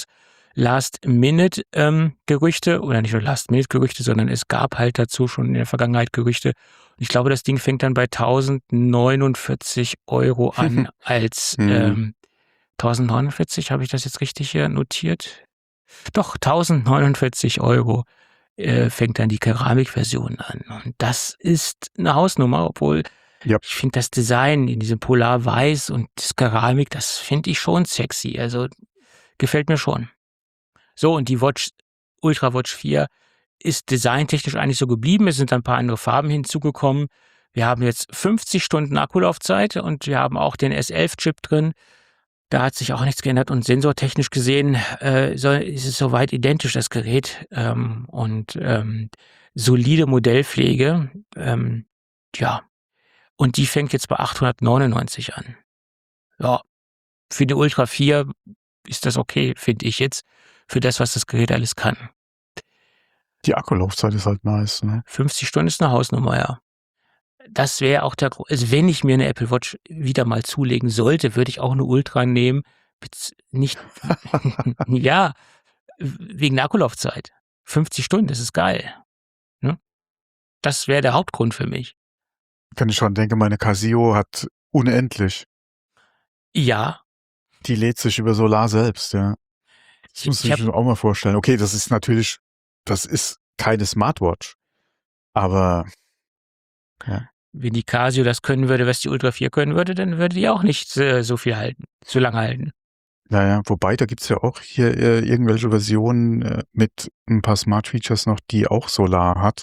Last-Minute-Gerüchte ähm, oder nicht nur Last-Minute-Gerüchte, sondern es gab halt dazu schon in der Vergangenheit Gerüchte. Ich glaube, das Ding fängt dann bei tausendneunundvierzig Euro an als Mhm. ähm, tausendneunundvierzig, habe ich das jetzt richtig hier notiert? Doch, tausendneunundvierzig Euro äh, fängt dann die Keramikversion an. Und das ist eine Hausnummer, obwohl Ja. ich finde das Design in diesem Polarweiß und das Keramik, das finde ich schon sexy. Also gefällt mir schon. So, und die Watch, Ultra Watch vier ist designtechnisch eigentlich so geblieben. Es sind ein paar andere Farben hinzugekommen. Wir haben jetzt fünfzig Stunden Akkulaufzeit und wir haben auch den S elf Chip drin. Da hat sich auch nichts geändert und sensortechnisch gesehen äh, soll, ist es soweit identisch, das Gerät. Ähm, und ähm, solide Modellpflege. Ähm, ja, und die fängt jetzt bei achthundertneunundneunzig an. Ja, für die Ultra vier ist das okay, finde ich jetzt, für das, was das Gerät alles kann. Die Akkulaufzeit ist halt nice, ne? fünfzig Stunden ist eine Hausnummer, ja. Das wäre auch der, also wenn ich mir eine Apple Watch wieder mal zulegen sollte, würde ich auch eine Ultra nehmen. Nicht, ja, wegen der Akkulaufzeit. fünfzig Stunden, das ist geil. Ne? Das wäre der Hauptgrund für mich. Wenn ich schon denke, meine Casio hat unendlich. Ja. Die lädt sich über Solar selbst, ja. Das muss ich mir auch mal vorstellen. Okay, das ist natürlich, das ist keine Smartwatch. Aber ja. Wenn die Casio das können würde, was die Ultra vier können würde, dann würde die auch nicht äh, so viel halten, so lange halten. Naja, wobei, da gibt's ja auch hier äh, irgendwelche Versionen äh, mit ein paar Smart-Features noch, die auch Solar hat.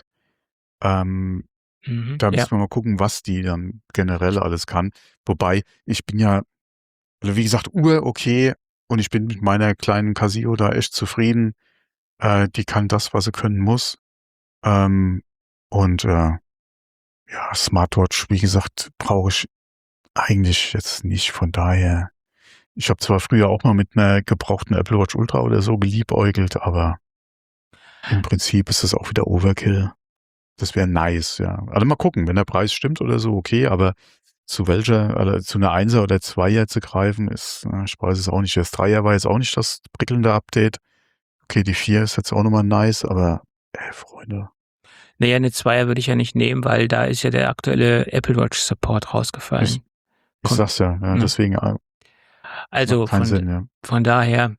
Ähm, mhm, da ja. müssen wir mal gucken, was die dann generell alles kann. Wobei, ich bin ja, also wie gesagt, Uhr okay und ich bin mit meiner kleinen Casio da echt zufrieden. Äh, die kann das, was sie können muss. Ähm, und äh, ja, Smartwatch, wie gesagt, brauche ich eigentlich jetzt nicht. Von daher, ich habe zwar früher auch mal mit einer gebrauchten Apple Watch Ultra oder so geliebäugelt, aber im Prinzip ist das auch wieder Overkill. Das wäre nice, ja. Also mal gucken, wenn der Preis stimmt oder so, okay, aber zu welcher, also zu einer Einser oder Zweier zu greifen, ist, ich weiß es auch nicht. Das Dreier war jetzt auch nicht das prickelnde Update. Okay, die Vier ist jetzt auch nochmal nice, aber ey, Freunde. Naja, eine Zweier würde ich ja nicht nehmen, weil da ist ja der aktuelle Apple Watch Support rausgefallen. Ich, ich sag's ja, ja, ja. deswegen. Also von, Sinn, ja. von daher,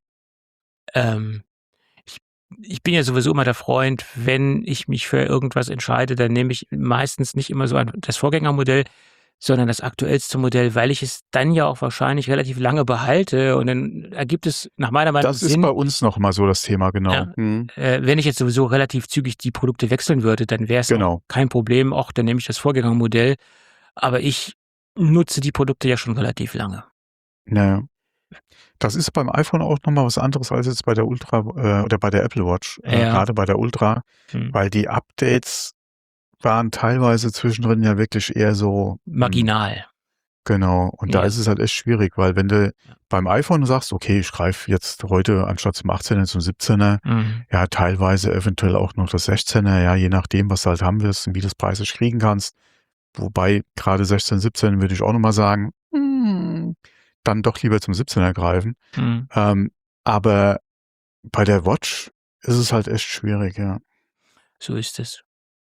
ähm, ich, ich bin ja sowieso immer der Freund, wenn ich mich für irgendwas entscheide, dann nehme ich meistens nicht immer so ein, das Vorgängermodell, sondern das aktuellste Modell, weil ich es dann ja auch wahrscheinlich relativ lange behalte und dann ergibt es nach meiner Meinung Das Sinn. ist bei uns noch mal so das Thema, genau. Ja, mhm. äh, wenn ich jetzt sowieso relativ zügig die Produkte wechseln würde, dann wäre es genau. kein Problem, auch dann nehme ich das Vorgängermodell, aber ich nutze die Produkte ja schon relativ lange. Naja. Das ist beim iPhone auch nochmal was anderes als jetzt bei der Ultra äh, oder bei der Apple Watch, äh, ja. gerade bei der Ultra, hm. weil die Updates waren teilweise zwischendrin ja wirklich eher so marginal. Genau, und ja. da ist es halt echt schwierig, weil wenn du ja. beim iPhone sagst, okay, ich greife jetzt heute anstatt zum achtzehner zum siebzehner, mhm. ja, teilweise eventuell auch noch das sechzehner, ja, je nachdem, was du halt haben willst und wie du das preislich kriegen kannst. Wobei gerade sechzehn, siebzehn würde ich auch nochmal sagen, mm, dann doch lieber zum siebzehner greifen. Mhm. Ähm, aber bei der Watch ist es halt echt schwierig, ja. So ist es.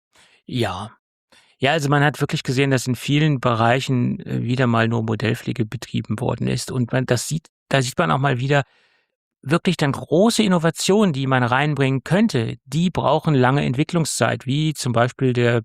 Ja. Ja, also man hat wirklich gesehen, dass in vielen Bereichen äh, wieder mal nur Modellpflege betrieben worden ist. Und man das sieht, da sieht man auch mal wieder wirklich dann große Innovationen, die man reinbringen könnte. Die brauchen lange Entwicklungszeit, wie zum Beispiel der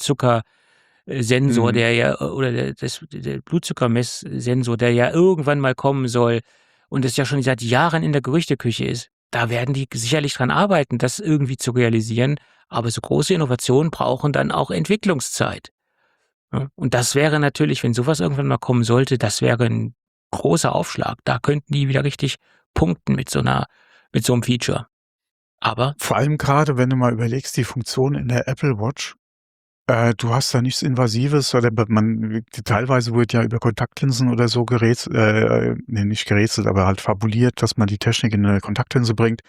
Blutzuckersensor, Mhm. der ja, oder der, das, der Blutzuckermesssensor, der ja irgendwann mal kommen soll und das ja schon seit Jahren in der Gerüchteküche ist. Da werden die sicherlich dran arbeiten, das irgendwie zu realisieren. Aber so große Innovationen brauchen dann auch Entwicklungszeit. Und das wäre natürlich, wenn sowas irgendwann mal kommen sollte, das wäre ein großer Aufschlag. Da könnten die wieder richtig punkten mit so einer, mit so einem Feature. Aber vor allem gerade, wenn du mal überlegst, die Funktion in der Apple Watch, äh, du hast da nichts Invasives, oder man teilweise wird ja über Kontaktlinsen oder so gerätselt, äh, nee, nicht gerätselt, aber halt fabuliert, dass man die Technik in eine Kontaktlinse bringt.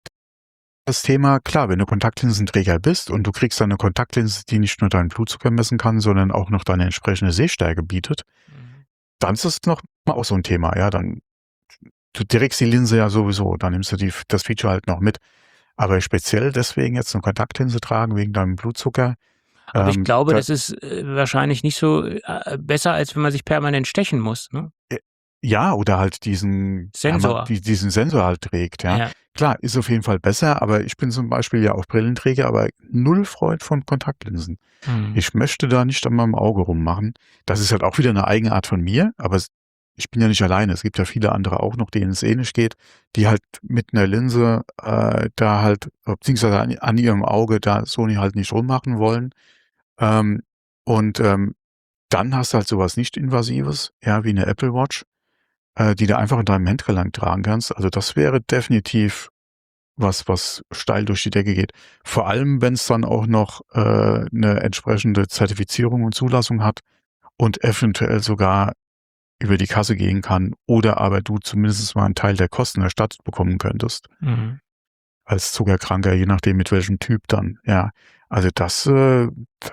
Das Thema, klar, wenn du Kontaktlinsenträger bist und du kriegst dann eine Kontaktlinse, die nicht nur deinen Blutzucker messen kann, sondern auch noch deine entsprechende Sehstärke bietet, mhm. dann ist es noch mal auch so ein Thema, ja, dann du trägst die Linse ja sowieso, dann nimmst du die, das Feature halt noch mit. Aber speziell deswegen jetzt eine Kontaktlinse tragen, wegen deinem Blutzucker. Aber ich Ähm, glaube, da, das ist äh, wahrscheinlich nicht so äh, besser, als wenn man sich permanent stechen muss. Ne? äh, ja, oder halt diesen, ja, man, Sensor. die, diesen Sensor halt trägt, ja. Ja. Klar, ist auf jeden Fall besser, aber ich bin zum Beispiel ja auch Brillenträger, aber null Freund von Kontaktlinsen. Hm. Ich möchte da nicht an meinem Auge rummachen. Das ist halt auch wieder eine Eigenart von mir, aber es, ich bin ja nicht alleine. Es gibt ja viele andere auch noch, denen es ähnlich geht, die halt mit einer Linse äh, da halt, beziehungsweise an, an ihrem Auge da Sony halt nicht rummachen wollen. Ähm, und ähm, dann hast du halt sowas nicht Invasives, ja, wie eine Apple Watch, äh, die du einfach in deinem Handgelenk tragen kannst. Also das wäre definitiv was, was steil durch die Decke geht. Vor allem, wenn es dann auch noch äh, eine entsprechende Zertifizierung und Zulassung hat und eventuell sogar über die Kasse gehen kann oder aber du zumindest mal einen Teil der Kosten erstattet bekommen könntest. Mhm. Als Zuckerkranker, je nachdem mit welchem Typ dann. Ja, also das, äh,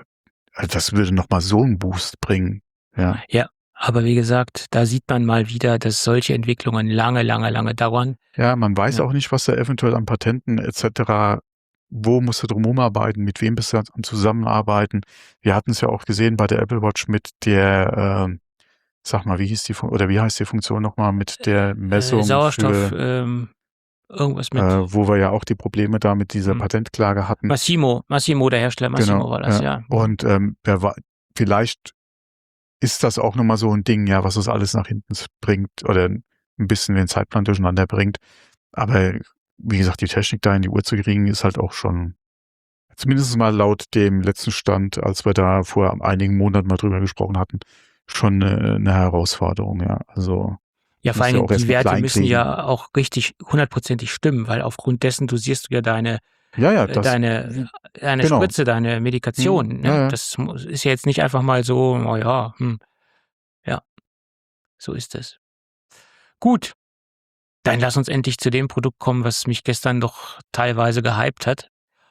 das würde nochmal so einen Boost bringen. Ja. Ja, aber wie gesagt, da sieht man mal wieder, dass solche Entwicklungen lange, lange, lange dauern. Ja, man weiß Ja. auch nicht, was da eventuell an Patenten et cetera, wo musst du drum arbeiten, mit wem bist du am Zusammenarbeiten. Wir hatten es ja auch gesehen bei der Apple Watch mit der, äh, sag mal, wie hieß die, Fun- oder wie heißt die Funktion nochmal, mit der Messung Äh, Sauerstoff, für, ähm, irgendwas mit äh, wo wir ja auch die Probleme da mit dieser Hm. Patentklage hatten. Massimo, Massimo, der Hersteller Massimo Genau, war das, ja. ja. Und ähm, wer wa- vielleicht ist das auch nochmal so ein Ding, ja, was das alles nach hinten bringt oder ein bisschen den Zeitplan durcheinander bringt. Aber wie gesagt, die Technik da in die Uhr zu kriegen, ist halt auch schon, zumindest mal laut dem letzten Stand, als wir da vor einigen Monaten mal drüber gesprochen hatten, schon eine, eine Herausforderung, ja. Also Ja, vor musst allen ja Dingen, auch erst die mal Werte klein müssen kriegen. ja auch richtig hundertprozentig stimmen, weil aufgrund dessen dosierst du ja deine, Ja, ja, äh, das, deine, deine genau. Spritze, deine Medikation. Hm, Ne? ja, ja. Das mu- ist ja jetzt nicht einfach mal so, oh ja, hm, ja, so ist es. Gut, dann lass uns endlich zu dem Produkt kommen, was mich gestern doch teilweise gehypt hat.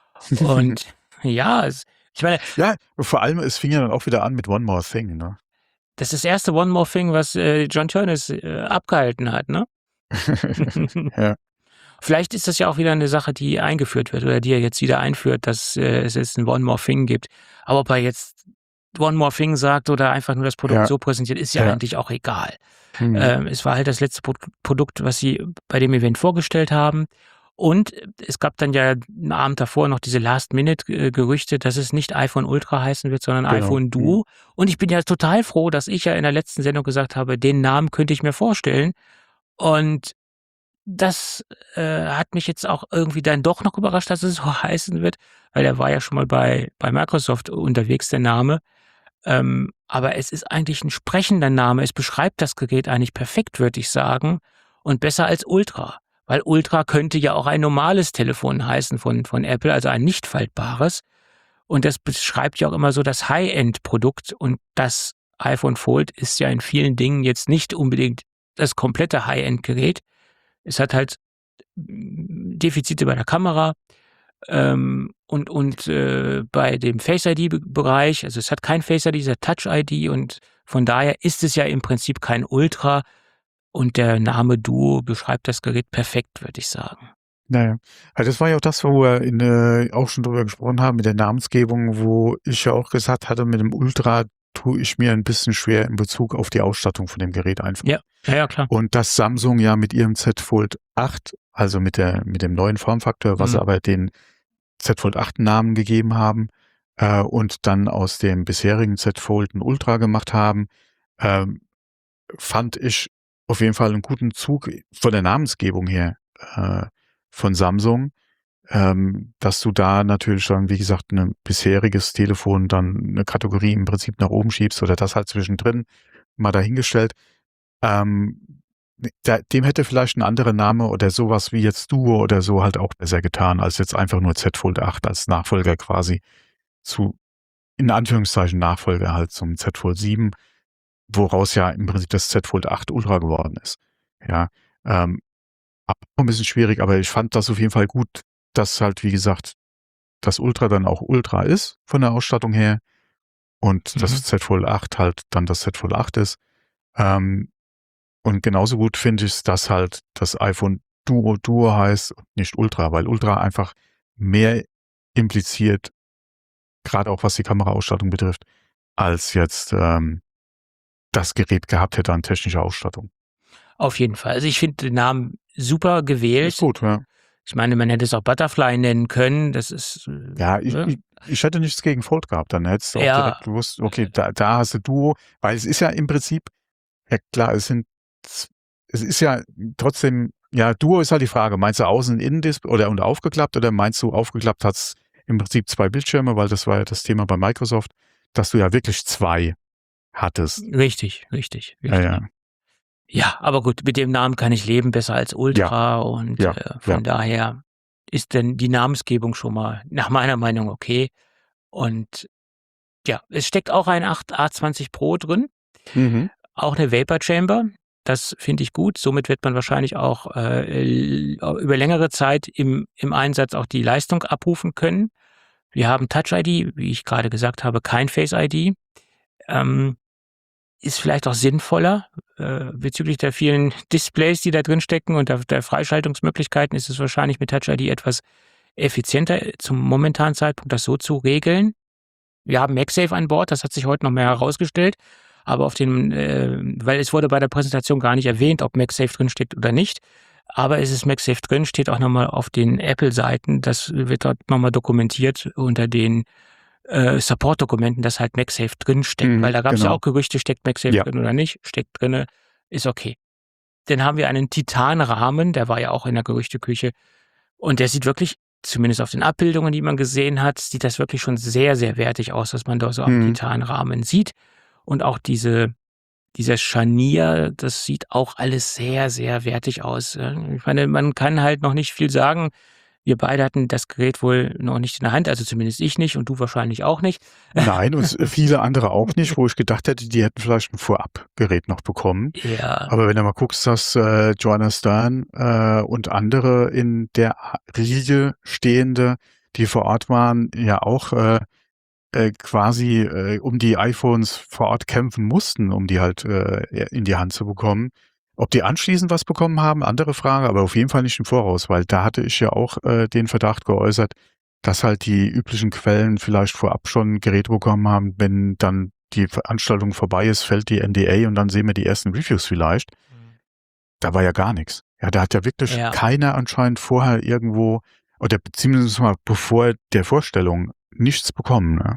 Und ja, es, ich meine, Ja, vor allem, es fing ja dann auch wieder an mit One More Thing, ne? das ist das erste One More Thing, was äh, John Turnus äh, abgehalten hat, ne? Ja, Vielleicht ist das ja auch wieder eine Sache, die eingeführt wird oder die er jetzt wieder einführt, dass äh, es jetzt ein One More Thing gibt. Aber ob er jetzt One More Thing sagt oder einfach nur das Produkt ja, so präsentiert, ist ja ja. eigentlich auch egal. Hm. Ähm, es war halt das letzte Pro Produkt, was sie bei dem Event vorgestellt haben. Und es gab dann ja einen Abend davor noch diese Last-Minute-Gerüchte, dass es nicht iPhone Ultra heißen wird, sondern Genau. iPhone Duo. Hm. Und ich bin ja total froh, dass ich ja in der letzten Sendung gesagt habe, den Namen könnte ich mir vorstellen. Und das äh, hat mich jetzt auch irgendwie dann doch noch überrascht, dass es so heißen wird, weil der war ja schon mal bei, bei Microsoft unterwegs, der Name. Ähm, aber es ist eigentlich ein sprechender Name. Es beschreibt das Gerät eigentlich perfekt, würde ich sagen. Und besser als Ultra. Weil Ultra könnte ja auch ein normales Telefon heißen von, von Apple, also ein nicht faltbares. Und das beschreibt ja auch immer so das High-End-Produkt. Und das iPhone Fold ist ja in vielen Dingen jetzt nicht unbedingt das komplette High-End-Gerät. Es hat halt mm, Defizite bei der Kamera ähm, und, und äh, bei dem Face-I D-Bereich. Also es hat kein Face-I D, es hat Touch-I D und von daher ist es ja im Prinzip kein Ultra. Und der Name Duo beschreibt das Gerät perfekt, würde ich sagen. Naja, also das war ja auch das, wo wir in, äh, auch schon drüber gesprochen haben mit der Namensgebung, wo ich ja auch gesagt hatte, mit dem Ultra tue ich mir ein bisschen schwer in Bezug auf die Ausstattung von dem Gerät einfach. Ja, ja, ja klar. Und dass Samsung ja mit ihrem Z Fold acht, also mit der mit dem neuen Formfaktor, was Mhm. sie aber den Z Fold acht Namen gegeben haben äh, und dann aus dem bisherigen Z Fold ein Ultra gemacht haben, ähm, fand ich auf jeden Fall einen guten Zug von der Namensgebung her äh, von Samsung, ähm, dass du da natürlich dann, wie gesagt, ein bisheriges Telefon dann eine Kategorie im Prinzip nach oben schiebst oder das halt zwischendrin mal dahingestellt. Ähm, da, dem hätte vielleicht ein anderer Name oder sowas wie jetzt Duo oder so halt auch besser getan, als jetzt einfach nur Z Fold acht als Nachfolger quasi zu, in Anführungszeichen Nachfolger halt zum Z Fold sieben, woraus ja im Prinzip das Z Fold acht Ultra geworden ist. Ja, ähm, auch ein bisschen schwierig, aber ich fand das auf jeden Fall gut, dass halt, wie gesagt, das Ultra dann auch Ultra ist von der Ausstattung her und Mhm. das Z Fold acht halt dann das Z Fold acht ist. Ähm, Und genauso gut finde ich es, dass halt das iPhone Duo Duo heißt und nicht Ultra, weil Ultra einfach mehr impliziert, gerade auch was die Kameraausstattung betrifft, als jetzt ähm, das Gerät gehabt hätte an technischer Ausstattung. Auf jeden Fall. Also ich finde den Namen super Ist gewählt. gut, ja. Ich meine, man hätte es auch Butterfly nennen können. Das ist äh, Ja, ich, ne? ich, ich hätte nichts gegen Fold gehabt. Dann hättest du auch Ja. direkt gewusst, okay, da, da hast du Duo, weil es ist ja im Prinzip, ja klar, es sind, z- es ist ja trotzdem, ja, Duo ist halt die Frage, meinst du außen Innendisplay oder und aufgeklappt oder meinst du aufgeklappt hat's im Prinzip zwei Bildschirme, weil das war ja das Thema bei Microsoft, dass du ja wirklich zwei hattest. Richtig, richtig, Ja, richtig. ja. Ja, aber gut, mit dem Namen kann ich leben, besser als Ultra und Ja, äh, von ja. daher ist denn die Namensgebung schon mal nach meiner Meinung okay. Und ja, es steckt auch ein acht A zwanzig Pro drin, Mhm. auch eine Vapor Chamber. Das finde ich gut. Somit wird man wahrscheinlich auch äh, l- über längere Zeit im, im Einsatz auch die Leistung abrufen können. Wir haben Touch I D, wie ich gerade gesagt habe, kein Face I D. Ähm, ist vielleicht auch sinnvoller äh, bezüglich der vielen Displays, die da drin stecken und der, der Freischaltungsmöglichkeiten ist es wahrscheinlich mit Touch I D etwas effizienter zum momentanen Zeitpunkt, das so zu regeln. Wir haben MagSafe an Bord, das hat sich heute noch mehr herausgestellt, aber auf den, äh, weil es wurde bei der Präsentation gar nicht erwähnt, ob MagSafe drin steckt oder nicht. Aber es ist MagSafe drin, steht auch nochmal auf den Apple-Seiten. Das wird dort nochmal dokumentiert unter den äh, Support-Dokumenten, dass halt MagSafe drin steckt. Mhm, Weil da gab es ja genau. auch Gerüchte, steckt MagSafe Ja. drin oder nicht. Steckt drinne, ist okay. Dann haben wir einen Titanrahmen, der war ja auch in der Gerüchteküche. Und der sieht wirklich, zumindest auf den Abbildungen, die man gesehen hat, sieht das wirklich schon sehr, sehr wertig aus, was man da so am Mhm. Titanrahmen sieht. Und auch diese, dieser Scharnier, das sieht auch alles sehr, sehr wertig aus. Äh, Ich meine, man kann halt noch nicht viel sagen. Wir beide hatten das Gerät wohl noch nicht in der Hand, also zumindest ich nicht und du wahrscheinlich auch nicht. Nein, und viele andere auch nicht, wo ich gedacht hätte, die hätten vielleicht ein Vorabgerät noch bekommen. Ja, Aber wenn du mal guckst, dass äh, Joanna Stern äh, und andere in der Riege stehende, die vor Ort waren, ja auch äh, äh, quasi äh, um die iPhones vor Ort kämpfen mussten, um die halt äh, in die Hand zu bekommen. Ob die anschließend was bekommen haben, andere Frage, aber auf jeden Fall nicht im Voraus, weil da hatte ich ja auch äh, den Verdacht geäußert, dass halt die üblichen Quellen vielleicht vorab schon Geräte bekommen haben, wenn dann die Veranstaltung vorbei ist, fällt die N D A und dann sehen wir die ersten Reviews vielleicht. Da war ja gar nichts. Ja, da hat ja wirklich Ja. keiner anscheinend vorher irgendwo, oder beziehungsweise mal bevor der Vorstellung nichts bekommen. Ne?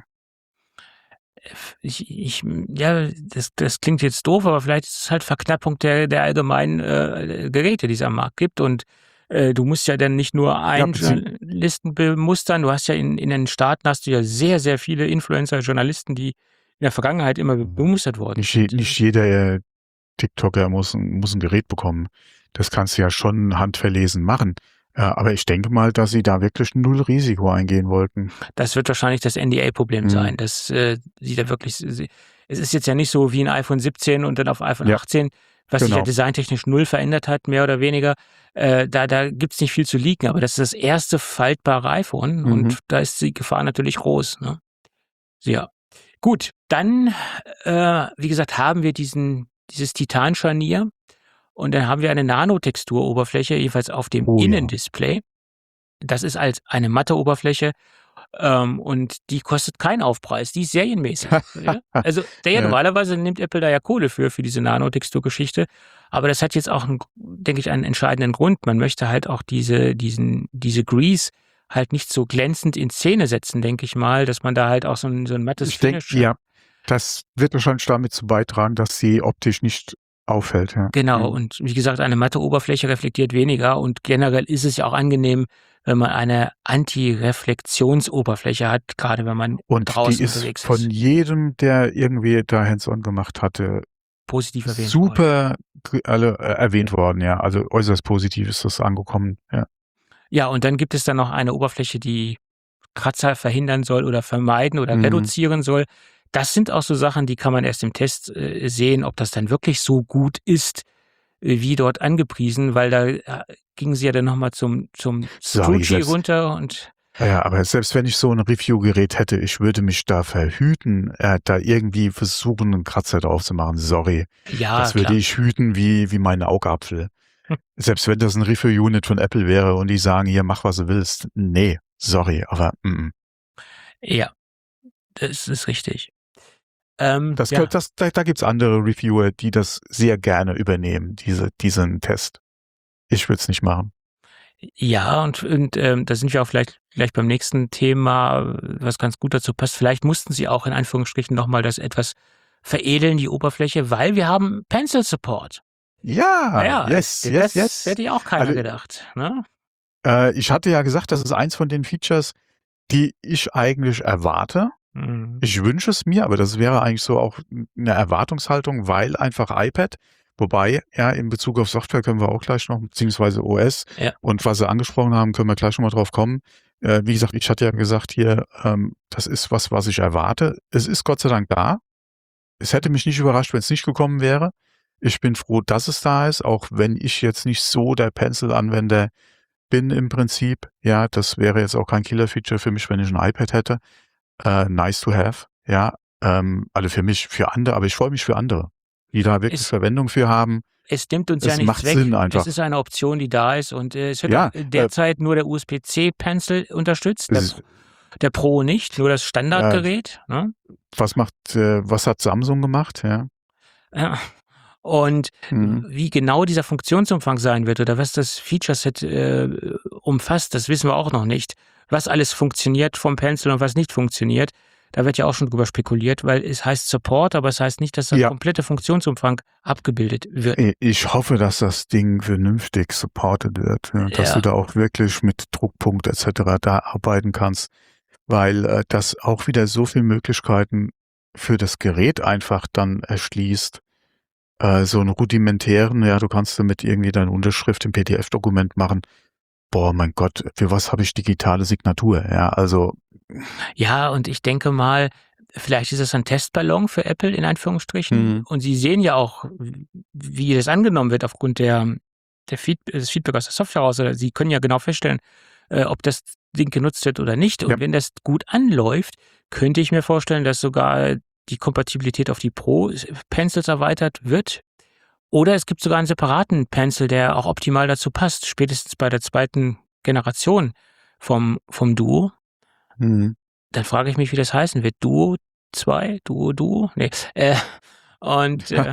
ich, ich, ja, das, das klingt jetzt doof, aber vielleicht ist es halt Verknappung der, der allgemeinen äh, Geräte, die es am Markt gibt. Und äh, du musst ja dann nicht nur einen bezieh- Journalisten bemustern, du hast ja in, in den Staaten hast du ja sehr, sehr viele Influencer, Journalisten, die in der Vergangenheit immer bemustert worden Nicht, je, sind. nicht jeder äh, TikToker muss, ein- muss ein Gerät bekommen. Das kannst du ja schon handverlesen machen. Äh, aber ich denke mal, dass sie da wirklich null Risiko eingehen wollten. Das wird wahrscheinlich das N D A-Problem Mhm. sein. Das äh, sieht da wirklich. Es ist jetzt ja nicht so wie ein iPhone siebzehn und dann auf iPhone Ja, achtzehn, was sich ja genau. designtechnisch null verändert hat, mehr oder weniger. Äh, da da gibt es nicht viel zu leaken, aber das ist das erste faltbare iPhone Mhm. und da ist die Gefahr natürlich groß. Ne? Ja. Gut, dann, äh, wie gesagt, haben wir diesen, dieses Titanscharnier und dann haben wir eine Nanotexturoberfläche, jedenfalls auf dem Oh ja. Innendisplay. Das ist als eine matte Oberfläche ähm, und die kostet keinen Aufpreis, die ist serienmäßig. Ja? Also der ja, Ja. normalerweise nimmt Apple da ja Kohle für, für diese Nanotexturgeschichte, aber das hat jetzt auch, einen, denke ich, einen entscheidenden Grund. Man möchte halt auch diese, diesen, diese Grease halt nicht so glänzend in Szene setzen, denke ich mal, dass man da halt auch so ein, so ein mattes Ich denke, Finish ja, das wird wahrscheinlich damit zu beitragen, dass sie optisch nicht auffällt. Ja. Genau, Mhm. und wie gesagt, eine matte Oberfläche reflektiert weniger und generell ist es ja auch angenehm, wenn man eine Anti-Reflexionsoberfläche hat, gerade wenn man Und draußen die ist unterwegs von ist. jedem, der irgendwie da Hands-on gemacht hatte, Positiv erwähnt worden. super ge- alle, äh, erwähnt worden. Ja, also äußerst positiv ist das angekommen. Ja. Ja, und dann gibt es dann noch eine Oberfläche, die Kratzer verhindern soll oder vermeiden oder Mhm. reduzieren soll. Das sind auch so Sachen, die kann man erst im Test äh, sehen, ob das dann wirklich so gut ist, äh, wie dort angepriesen, weil da äh, gingen sie ja dann nochmal zum, zum Sorry, Strucci selbst, runter und Ja, aber selbst wenn ich so ein Review-Gerät hätte, ich würde mich da verhüten, äh, da irgendwie versuchen, einen Kratzer drauf zu machen. Sorry. Ja, Das würde klar. ich hüten wie, wie meinen Augapfel. Selbst wenn das ein Review-Unit von Apple wäre und die sagen, hier, mach, was du willst. Nee, sorry, aber mm, Ja, das ist richtig. Ähm, das, ja, das, da, da gibt's andere Reviewer, die das sehr gerne übernehmen, diese, diesen Test. Ich würde es nicht machen. ja, und, und ähm, da sind wir auch vielleicht gleich beim nächsten Thema, was ganz gut dazu passt. Vielleicht mussten sie auch in Anführungsstrichen nochmal das etwas veredeln, die Oberfläche, weil wir haben Pencil Support. Ja, Naja, yes, das yes, yes. hätte ja auch keiner Also, gedacht. Ne? äh, ich hatte ja gesagt, das ist eins von den Features, die ich eigentlich erwarte. Mhm. Ich wünsche es mir, aber das wäre eigentlich so auch eine Erwartungshaltung, weil einfach iPad, wobei, ja, in Bezug auf Software können wir auch gleich noch, beziehungsweise O S Ja. und was Sie angesprochen haben, können wir gleich schon mal drauf kommen. Äh, wie gesagt, ich hatte ja gesagt hier, ähm, das ist was, was ich erwarte. Es ist Gott sei Dank da. Es hätte mich nicht überrascht, wenn es nicht gekommen wäre. Ich bin froh, dass es da ist, auch wenn ich jetzt nicht so der Pencil-Anwender bin im Prinzip. Ja, das wäre jetzt auch kein Killer-Feature für mich, wenn ich ein iPad hätte. Äh, nice to have, ja. Ähm, also für mich, für andere, aber ich freue mich für andere, die da wirklich Es- Verwendung für haben. Es nimmt uns Es ja nichts macht weg. Sinn einfach. Es ist eine Option, die da ist und äh, es wird Ja, auch derzeit nur der U S B C Pencil unterstützt, der, es- der Pro nicht, nur das Standardgerät. Ne? Was macht, äh, was hat Samsung gemacht, ja? Ja. Und Mhm. wie genau dieser Funktionsumfang sein wird oder was das Feature-Set äh, umfasst, das wissen wir auch noch nicht. Was alles funktioniert vom Pencil und was nicht funktioniert, da wird ja auch schon drüber spekuliert, weil es heißt Support, aber es heißt nicht, dass der Ja. komplette Funktionsumfang abgebildet wird. Ich hoffe, dass das Ding vernünftig supported wird, ja, dass Ja. du da auch wirklich mit Druckpunkt et cetera da arbeiten kannst, weil äh, das auch wieder so viele Möglichkeiten für das Gerät einfach dann erschließt. Äh, so einen rudimentären, ja, du kannst damit irgendwie deine Unterschrift im P D F-Dokument machen. Boah, mein Gott, für was habe ich digitale Signatur? Ja, also Ja, und ich denke mal, vielleicht ist es ein Testballon für Apple in Anführungsstrichen. Mhm. Und sie sehen ja auch, wie das angenommen wird aufgrund der, der Feed, des Feedback aus der Software raus. Oder sie können ja genau feststellen, äh, ob das Ding genutzt wird oder nicht. Und Ja. wenn das gut anläuft, könnte ich mir vorstellen, dass sogar die Kompatibilität auf die Pro-Pencils erweitert wird. Oder es gibt sogar einen separaten Pencil, der auch optimal dazu passt, spätestens bei der zweiten Generation vom, vom Duo. Mhm. Dann frage ich mich, wie das heißen wird. Duo zwei? Duo, Duo? Nee. Äh, und äh,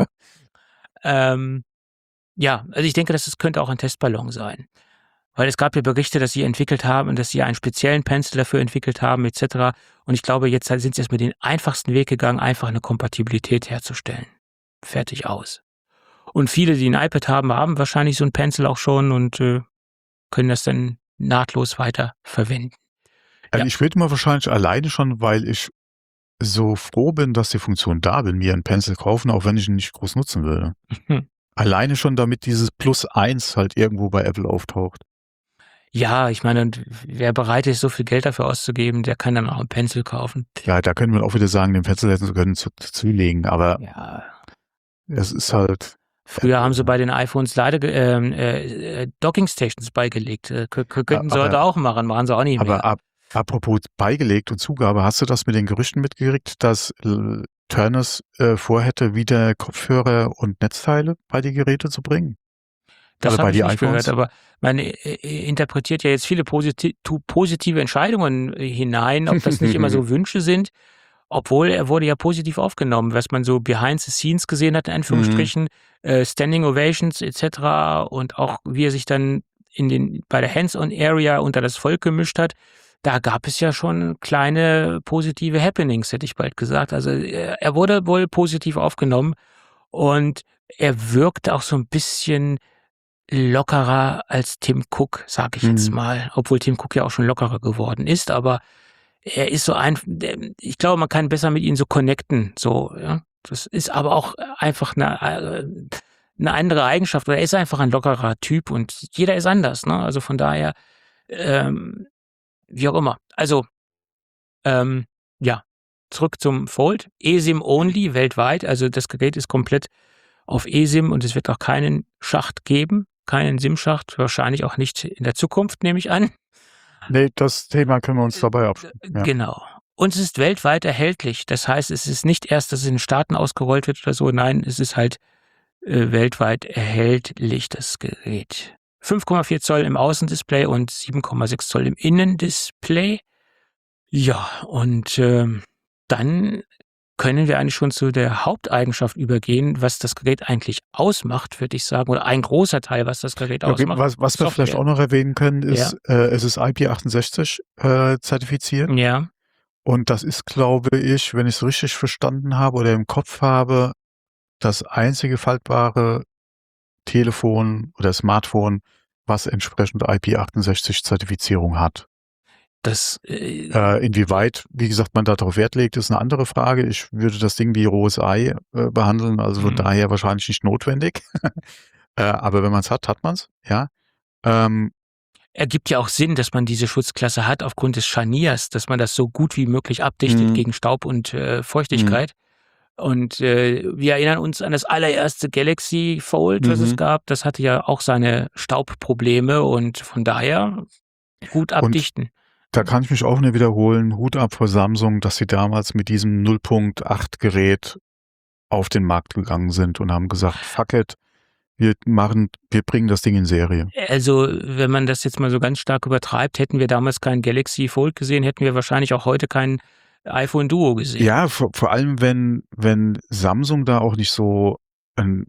ähm, ja, also ich denke, dass es könnte auch ein Testballon sein. Weil es gab ja Berichte, dass sie entwickelt haben, dass sie einen speziellen Pencil dafür entwickelt haben, et cetera. Und ich glaube, jetzt sind sie erst mit den einfachsten Weg gegangen, einfach eine Kompatibilität herzustellen. Fertig aus. Und viele, die ein iPad haben, haben wahrscheinlich so ein Pencil auch schon und äh, können das dann nahtlos weiter verwenden. Also Ja. ich würde mal wahrscheinlich alleine schon, weil ich so froh bin, dass die Funktion da bin, mir einen Pencil kaufen, auch wenn ich ihn nicht groß nutzen würde. Hm. Alleine schon, damit dieses Plus eins halt irgendwo bei Apple auftaucht. Ja, ich meine, und wer bereit ist, so viel Geld dafür auszugeben, der kann dann auch einen Pencil kaufen. Ja, da können wir auch wieder sagen, den Pencil hätten sie können zu, zulegen, aber Ja. es ist halt. Früher haben sie bei den iPhones leider ähm, äh, Docking Stations beigelegt. Äh, k- k- könnten sie Aber- heute auch machen, machen sie auch nicht mehr. Aber ab, apropos beigelegt und Zugabe, hast du das mit den Gerüchten mitgekriegt, dass äh, Turnus äh, vorhätte, wieder Kopfhörer und Netzteile bei die Geräte zu bringen? Das Oder bei habe ich die nicht iPhones? gehört, aber man äh, äh, interpretiert ja jetzt viele posit positive Entscheidungen äh, hinein, ob das nicht immer so Wünsche sind. Obwohl er wurde ja positiv aufgenommen, was man so behind the scenes gesehen hat, in Anführungsstrichen, äh, Standing Ovations et cetera. Und auch wie er sich dann in den, bei der Hands-on-Area unter das Volk gemischt hat. Da gab es ja schon kleine positive Happenings, hätte ich bald gesagt. Also er, er wurde wohl positiv aufgenommen und er wirkt auch so ein bisschen lockerer als Tim Cook, sag ich jetzt Mhm. mal. Obwohl Tim Cook ja auch schon lockerer geworden ist, aber er ist so ein, der- ich glaube, man kann besser mit ihm so connecten, so, ja. Das ist aber auch einfach eine, äh, eine andere Eigenschaft, oder er ist einfach ein lockerer Typ und jeder ist anders, ne? Also von daher, ähm, wie auch immer. Also, ähm, ja, zurück zum Fold. eSIM only weltweit, also das Gerät ist komplett auf eSIM und es wird auch keinen Schacht geben, keinen SIM-Schacht, wahrscheinlich auch nicht in der Zukunft, nehme ich an. Nee, das Thema können wir uns dabei abschließen. Ja. Genau. Und es ist weltweit erhältlich. Das heißt, es ist nicht erst, dass es in den Staaten ausgerollt wird oder so. Nein, es ist halt äh, weltweit erhältlich, das Gerät. fünf Komma vier Zoll im Außendisplay und sieben Komma sechs Zoll im Innendisplay. Ja, und ähm, dann können wir eigentlich schon zu der Haupteigenschaft übergehen, was das Gerät eigentlich ausmacht, würde ich sagen, oder ein großer Teil, was das Gerät Ja, ausmacht. was was wir vielleicht Software. auch noch erwähnen können, Ja. ist, äh, es ist I P achtundsechzig äh, zertifiziert. Ja, Und das ist, glaube ich, wenn ich es richtig verstanden habe oder im Kopf habe, das einzige faltbare Telefon oder Smartphone, was entsprechend I P achtundsechzig Zertifizierung hat. das äh, Äh, inwieweit, wie gesagt, man darauf Wert legt, ist eine andere Frage. Ich würde das Ding wie rohes Ei äh, behandeln, also von Mhm. daher wahrscheinlich nicht notwendig. äh, aber wenn man es hat, hat man es, ja. Ähm, ergibt ja auch Sinn, dass man diese Schutzklasse hat aufgrund des Scharniers, dass man das so gut wie möglich abdichtet Mhm. gegen Staub und äh, Feuchtigkeit. Und äh, wir erinnern uns an das allererste Galaxy Fold, was es Mhm. gab. Das hatte ja auch seine Staubprobleme und von daher gut Und abdichten. da kann ich mich auch nicht wiederholen. Hut ab vor Samsung, dass sie damals mit diesem null Punkt acht Gerät auf den Markt gegangen sind und haben gesagt, fuck it, wir machen, wir bringen das Ding in Serie. Also, wenn man das jetzt mal so ganz stark übertreibt, hätten wir damals kein Galaxy Fold gesehen, hätten wir wahrscheinlich auch heute kein iPhone Duo gesehen. Ja, vor, vor allem, wenn, wenn Samsung da auch nicht so, ein,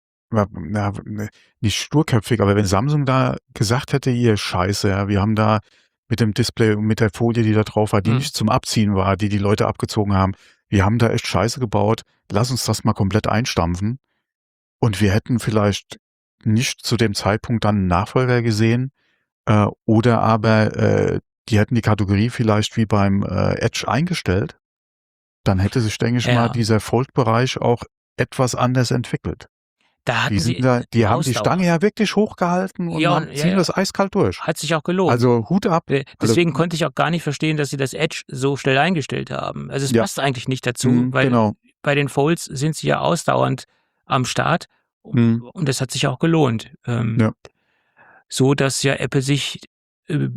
na, nicht sturköpfig, aber wenn Samsung da gesagt hätte, ihr Scheiße, ja, wir haben da mit dem Display und mit der Folie, die da drauf war, die Hm. nicht zum Abziehen war, die die Leute abgezogen haben, wir haben da echt Scheiße gebaut, lass uns das mal komplett einstampfen. Und wir hätten vielleicht nicht zu dem Zeitpunkt dann einen Nachfolger gesehen, äh, oder aber äh, die hätten die Kategorie vielleicht wie beim äh, Edge eingestellt. Dann hätte sich, denke ich Ja. mal, dieser Fold-Bereich auch etwas anders entwickelt. Da hatten Die, sie sind da, die haben die Ausdauer. Stange ja wirklich hochgehalten und Ja, haben, und- ziehen ja, ja. das eiskalt durch. Hat sich auch gelohnt. Also Hut ab. Äh, Also, Deswegen konnte ich auch gar nicht verstehen, dass sie das Edge so schnell eingestellt haben. Also es Ja. passt eigentlich nicht dazu, Mhm, weil genau. bei den Folds sind sie ja ausdauernd am Start Mhm. und das hat sich auch gelohnt. Ähm, Ja. So, dass ja Apple sich äh,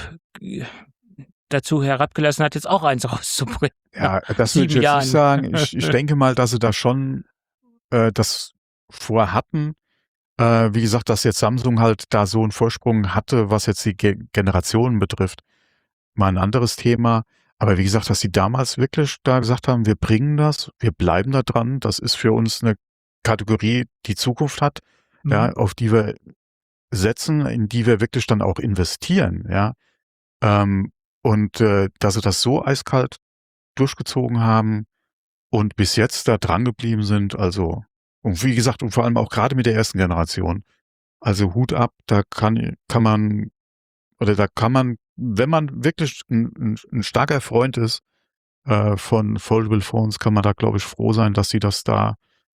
dazu herabgelassen hat, jetzt auch eins rauszubringen. Ja, das Sieben würde ich jetzt Jahren. nicht sagen. Ich, ich denke mal, dass sie da schon äh, das vorhatten. Äh, wie gesagt, dass jetzt Samsung halt da so einen Vorsprung hatte, was jetzt die Ge Generationen betrifft, mal ein anderes Thema. Aber wie gesagt, dass sie damals wirklich da gesagt haben, wir bringen das, wir bleiben da dran, das ist für uns eine Kategorie, die Zukunft hat, ja, Mhm. auf die wir setzen, in die wir wirklich dann auch investieren, ja. Ähm, und äh, dass sie das so eiskalt durchgezogen haben und bis jetzt da dran geblieben sind, also, und wie gesagt, und vor allem auch gerade mit der ersten Generation. Also Hut ab, da kann, kann man, oder da kann man, wenn man wirklich ein, ein, ein starker Freund ist äh, von Foldable Phones, kann man da, glaube ich, froh sein, dass sie das da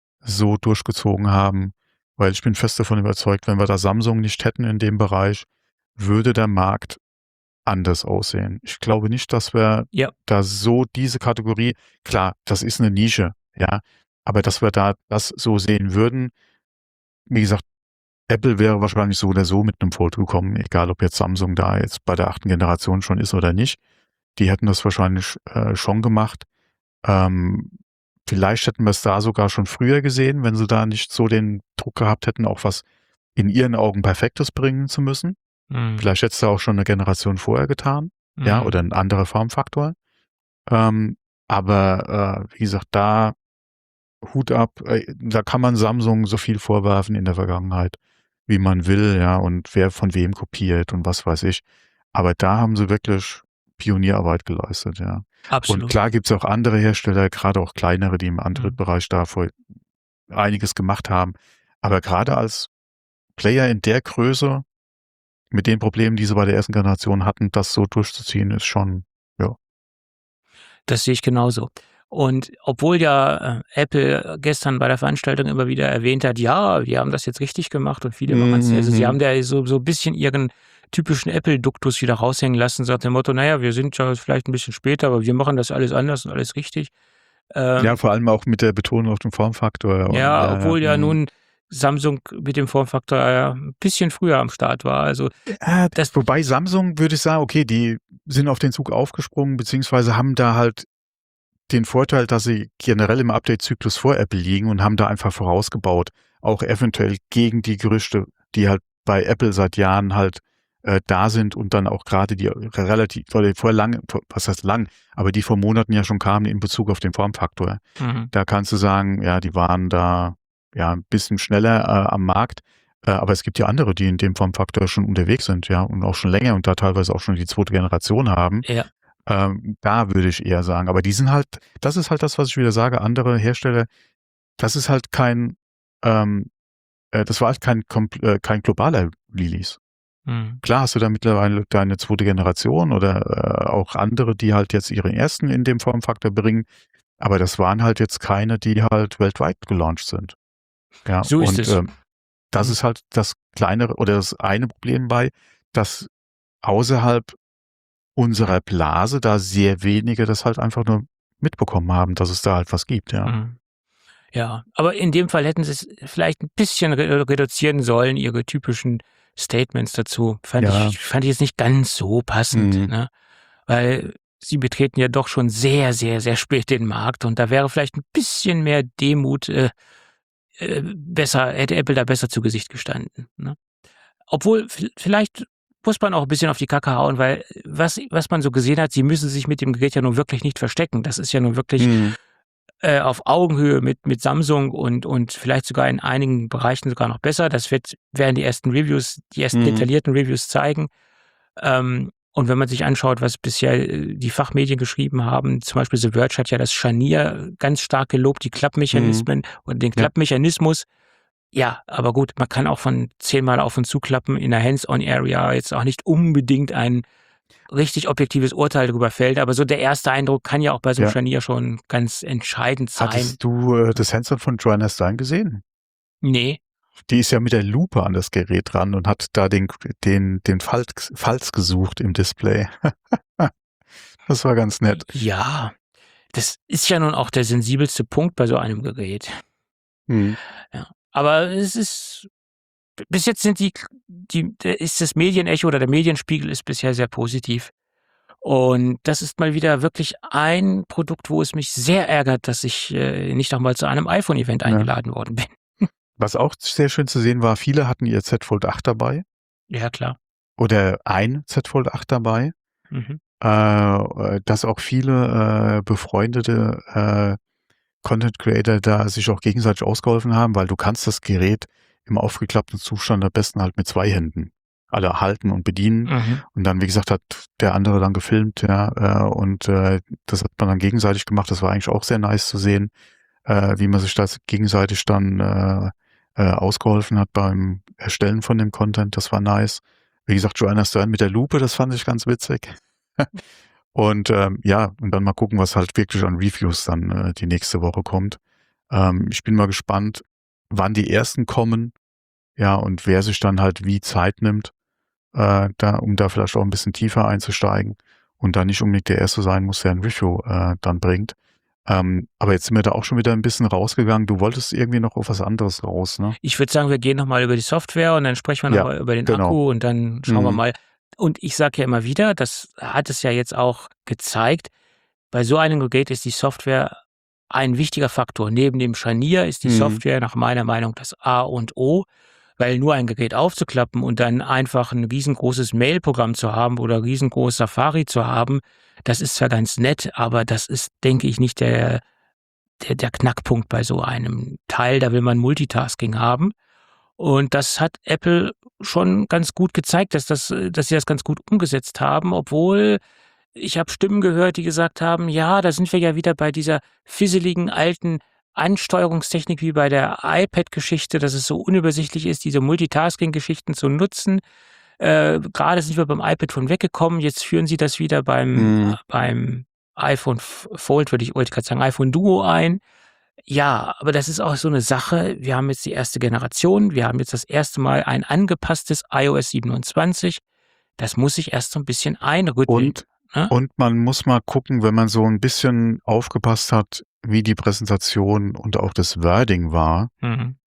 so durchgezogen haben. Weil ich bin fest davon überzeugt, wenn wir da Samsung nicht hätten in dem Bereich, würde der Markt anders aussehen. Ich glaube nicht, dass wir Ja. da so diese Kategorie, klar, das ist eine Nische, ja, aber dass wir da das so sehen würden, wie gesagt, Apple wäre wahrscheinlich so oder so mit einem Fold gekommen, egal ob jetzt Samsung da jetzt bei der achten Generation schon ist oder nicht. Die hätten das wahrscheinlich äh, schon gemacht. Ähm, vielleicht hätten wir es da sogar schon früher gesehen, wenn sie da nicht so den Druck gehabt hätten, auch was in ihren Augen Perfektes bringen zu müssen. Mhm. Vielleicht hätte es da auch schon eine Generation vorher getan, ja, Mhm. oder ein anderer Formfaktor. Ähm, aber äh, wie gesagt, da Hut ab, äh, da kann man Samsung so viel vorwerfen in der Vergangenheit, wie man will, ja, und wer von wem kopiert und was weiß ich. Aber da haben sie wirklich Pionierarbeit geleistet, ja. Absolut. Und klar gibt's auch andere Hersteller, gerade auch kleinere, die im Android-Bereich da vor einiges gemacht haben. Aber gerade als Player in der Größe, mit den Problemen, die sie bei der ersten Generation hatten, das so durchzuziehen, ist schon, ja. Das sehe ich genauso. Und obwohl ja äh, Apple gestern bei der Veranstaltung immer wieder erwähnt hat, ja, wir haben das jetzt richtig gemacht und viele machen es, also sie Mhm. haben da so, so ein bisschen ihren typischen Apple-Duktus wieder raushängen lassen, sagt dem Motto, naja, wir sind ja vielleicht ein bisschen später, aber wir machen das alles anders und alles richtig. Ähm, Ja, vor allem auch mit der Betonung auf den Formfaktor. und ja, obwohl ja mhm. nun Samsung mit dem Formfaktor äh, ein bisschen früher am Start war. Also Äh, das, wobei Samsung würde ich sagen, okay, die sind auf den Zug aufgesprungen, beziehungsweise haben da halt den Vorteil, dass sie generell im Update-Zyklus vor Apple liegen und haben da einfach vorausgebaut, auch eventuell gegen die Gerüchte, die halt bei Apple seit Jahren halt äh, da sind und dann auch gerade die relativ, oder vor lang, was heißt lang, aber die vor Monaten ja schon kamen in Bezug auf den Formfaktor. mhm. Da kannst du sagen, ja, die waren da ja ein bisschen schneller äh, am Markt, äh, aber es gibt ja andere, die in dem Formfaktor schon unterwegs sind, ja, und auch schon länger und da teilweise auch schon die zweite Generation haben. Ja. Ähm, da würde ich eher sagen, aber die sind halt, das ist halt das, was ich wieder sage, andere Hersteller, das ist halt kein, ähm, äh, das war halt kein, kompl- äh, kein globaler Release. Mhm. Klar hast du da mittlerweile deine zweite Generation oder äh, auch andere, die halt jetzt ihren ersten in dem Formfaktor bringen, aber das waren halt jetzt keine, die halt weltweit gelauncht sind. Ja, So ist und es. ähm, das Mhm. ist halt das kleinere oder das eine Problem bei, dass außerhalb unserer Blase da sehr wenige das halt einfach nur mitbekommen haben, dass es da halt was gibt, ja. Mhm. Ja, aber in dem Fall hätten sie es vielleicht ein bisschen re reduzieren sollen, ihre typischen Statements dazu. Fand Ja. ich fand ich jetzt nicht ganz so passend, Mhm. ne? Weil sie betreten ja doch schon sehr, sehr, sehr spät den Markt und da wäre vielleicht ein bisschen mehr Demut äh, äh, besser, hätte Apple da besser zu Gesicht gestanden, ne? Obwohl, v vielleicht muss man auch ein bisschen auf die Kacke hauen, weil was was man so gesehen hat, sie müssen sich mit dem Gerät ja nun wirklich nicht verstecken. Das ist ja nun wirklich Mhm. äh, auf Augenhöhe mit mit Samsung und und vielleicht sogar in einigen Bereichen sogar noch besser. Das wird werden die ersten Reviews die ersten Mhm. detaillierten Reviews zeigen. Ähm, und wenn man sich anschaut, was bisher äh, die Fachmedien geschrieben haben, zum Beispiel The Verge hat ja das Scharnier ganz stark gelobt, die Klappmechanismen und den Ja. Klappmechanismus. Ja, aber gut, man kann auch von zehnmal auf und zuklappen in der Hands-on-Area jetzt auch nicht unbedingt ein richtig objektives Urteil darüber fällt, aber so der erste Eindruck kann ja auch bei so einem Ja. Scharnier schon ganz entscheidend sein. Hattest du äh, das Hands-on von Joanna Stein gesehen? Nee. Die ist ja mit der Lupe an das Gerät dran und hat da den, den, den Falz, Falz gesucht im Display. Das war ganz nett. Ja, das ist ja nun auch der sensibelste Punkt bei so einem Gerät. Mhm. Ja. Aber es ist, bis jetzt sind die, die, der- ist das Medienecho oder der Medienspiegel ist bisher sehr positiv. Und das ist mal wieder wirklich ein Produkt, wo es mich sehr ärgert, dass ich äh, nicht noch mal zu einem iPhone-Event Ja. eingeladen worden bin. Was auch sehr schön zu sehen war, viele hatten ihr Z Fold acht dabei Ja, klar. oder ein Z Fold acht dabei. Mhm. Äh, dass auch viele äh, befreundete äh, Content Creator da sich auch gegenseitig ausgeholfen haben, weil du kannst das Gerät im aufgeklappten Zustand am besten halt mit zwei Händen alle halten und bedienen. Mhm. Und dann, wie gesagt, hat der andere dann gefilmt, ja, äh, und äh, das hat man dann gegenseitig gemacht. Das war eigentlich auch sehr nice zu sehen, äh, wie man sich das gegenseitig dann äh, äh, ausgeholfen hat beim Erstellen von dem Content. Das war nice. Wie gesagt, Joanna Stern mit der Lupe, das fand ich ganz witzig. Und ähm, ja, und dann mal gucken, was halt wirklich an Reviews dann äh, die nächste Woche kommt. Ähm, ich bin mal gespannt, wann die ersten kommen, ja, und wer sich dann halt wie Zeit nimmt, äh, da, um da vielleicht auch ein bisschen tiefer einzusteigen und dann nicht unbedingt der Erste sein muss, der ein Review äh, dann bringt. Ähm, aber jetzt sind wir da auch schon wieder ein bisschen rausgegangen. Du wolltest irgendwie noch auf was anderes raus, ne? Ich würde sagen, wir gehen noch mal über die Software und dann sprechen wir Ja, noch mal über den genau. Akku und dann schauen wir Mhm. mal. Und ich sage ja immer wieder, das hat es ja jetzt auch gezeigt, bei so einem Gerät ist die Software ein wichtiger Faktor. Neben dem Scharnier ist die Mhm. Software nach meiner Meinung das A und O, weil nur ein Gerät aufzuklappen und dann einfach ein riesengroßes Mail-Programm zu haben oder riesengroß Safari zu haben, das ist zwar ganz nett, aber das ist, denke ich, nicht der, der, der Knackpunkt bei so einem Teil. Da will man Multitasking haben. Und das hat Apple schon ganz gut gezeigt, dass, das, dass sie das ganz gut umgesetzt haben, obwohl ich habe Stimmen gehört, die gesagt haben, ja, da sind wir ja wieder bei dieser fisseligen alten Ansteuerungstechnik wie bei der iPad-Geschichte, dass es so unübersichtlich ist, diese Multitasking-Geschichten zu nutzen. Äh, gerade sind wir beim iPad von weggekommen, jetzt führen sie das wieder beim, Mhm. äh, beim iPhone Fold, würde ich, wollte ich gerade sagen, iPhone Duo ein. Ja, aber das ist auch so eine Sache. Wir haben jetzt die erste Generation. Wir haben jetzt das erste Mal ein angepasstes iOS siebenundzwanzig. Das muss sich erst so ein bisschen einrütteln. Und, ne? und man muss mal gucken, wenn man so ein bisschen aufgepasst hat, wie die Präsentation und auch das Wording war, Mhm.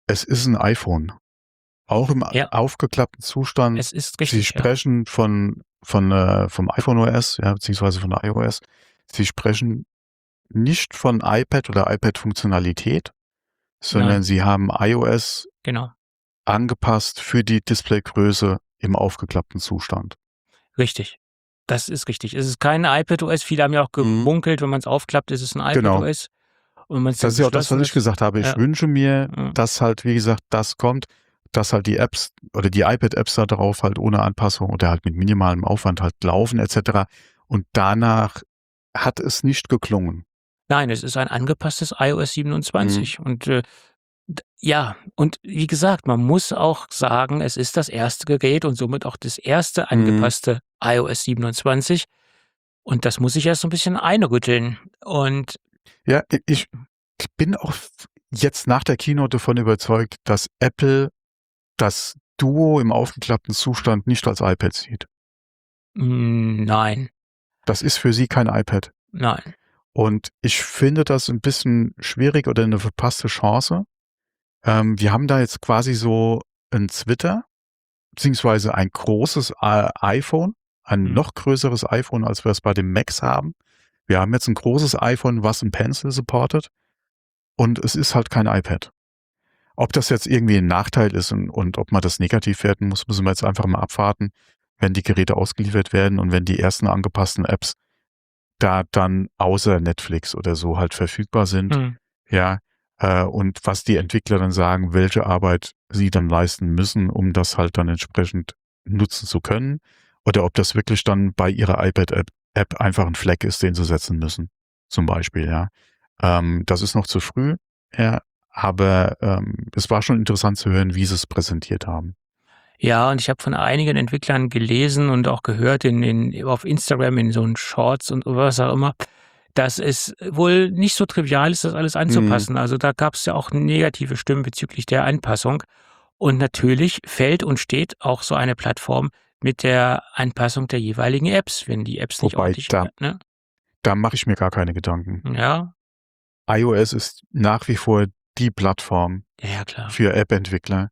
es ist ein iPhone. Auch im Ja. aufgeklappten Zustand. Es ist Sie richtig, ja. sprechen von, von, äh, vom iPhone O S, ja, beziehungsweise von iOS. Sie sprechen nicht von iPad oder iPad-Funktionalität, sondern Nein, sie haben iOS genau. angepasst für die Displaygröße im aufgeklappten Zustand. Richtig. Das ist richtig. Es ist kein iPadOS. Viele haben ja auch Mhm. gemunkelt, wenn man es aufklappt, ist es ein Genau. iPadOS. Und wenn man's dann Das ist ja auch das, was geschlossen ich ist, gesagt habe. Ich ja. wünsche mir, Ja. dass halt, wie gesagt, das kommt, dass halt die Apps oder die iPad-Apps da drauf halt ohne Anpassung oder halt mit minimalem Aufwand halt laufen et cetera. Und danach hat es nicht geklungen. Nein, es ist ein angepasstes iOS Mhm. siebenundzwanzig. Und äh, d- ja, und wie gesagt, man muss auch sagen, es ist das erste Gerät und somit auch das erste Mhm. angepasste iOS siebenundzwanzig. Und das muss ich erst so ein bisschen einrütteln. Und Ja, i- ich bin auch f- jetzt nach der Keynote davon überzeugt, dass Apple das Duo im aufgeklappten Zustand nicht als iPad sieht. mh, nein, Das ist für sie kein iPad. nein. Und ich finde das ein bisschen schwierig oder eine verpasste Chance. Ähm, wir haben da jetzt quasi so ein Twitter, beziehungsweise ein großes äh, iPhone, ein Hm. noch größeres iPhone, als wir es bei dem Max haben. Wir haben jetzt ein großes iPhone, was ein Pencil supportet. Und es ist halt kein iPad. Ob das jetzt irgendwie ein Nachteil ist und, und ob man das negativ werten muss, müssen wir jetzt einfach mal abwarten, wenn die Geräte ausgeliefert werden und wenn die ersten angepassten Apps da dann außer Netflix oder so halt verfügbar sind. Hm. Ja, äh, und was die Entwickler dann sagen, welche Arbeit sie dann leisten müssen, um das halt dann entsprechend nutzen zu können. Oder ob das wirklich dann bei ihrer iPad-App App einfach ein Fleck ist, den sie setzen müssen. Zum Beispiel, ja. Ähm, das ist noch zu früh, ja, aber ähm, es war schon interessant zu hören, wie sie es präsentiert haben. Ja, und ich habe von einigen Entwicklern gelesen und auch gehört in, in, auf Instagram in so einen Shorts und was auch immer, dass es wohl nicht so trivial ist, das alles anzupassen. Also da gab es ja auch negative Stimmen bezüglich der Anpassung. Und natürlich fällt und steht auch so eine Plattform mit der Anpassung der jeweiligen Apps, wenn die Apps nicht Wobei, ordentlich, da, ne? da mache ich mir gar keine Gedanken. Ja, iOS ist nach wie vor die Plattform ja, ja, klar. für App-Entwickler.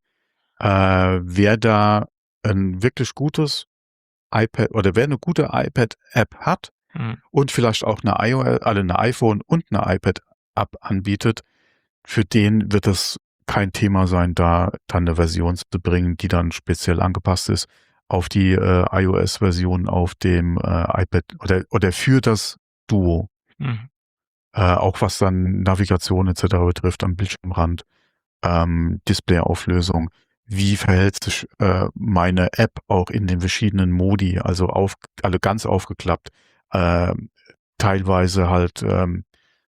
Äh, wer da ein wirklich gutes iPad oder wer eine gute iPad-App hat Hm. und vielleicht auch eine iOS, also eine iPhone und eine iPad-App anbietet, für den wird es kein Thema sein, da dann eine Version zu bringen, die dann speziell angepasst ist auf die äh, iOS-Version auf dem äh, iPad oder, oder für das Duo. Hm. Äh, auch was dann Navigation et cetera betrifft am Bildschirmrand, ähm, Displayauflösung. Wie verhält sich äh, meine App auch in den verschiedenen Modi, also auf, alle ganz aufgeklappt, äh, teilweise halt, ähm,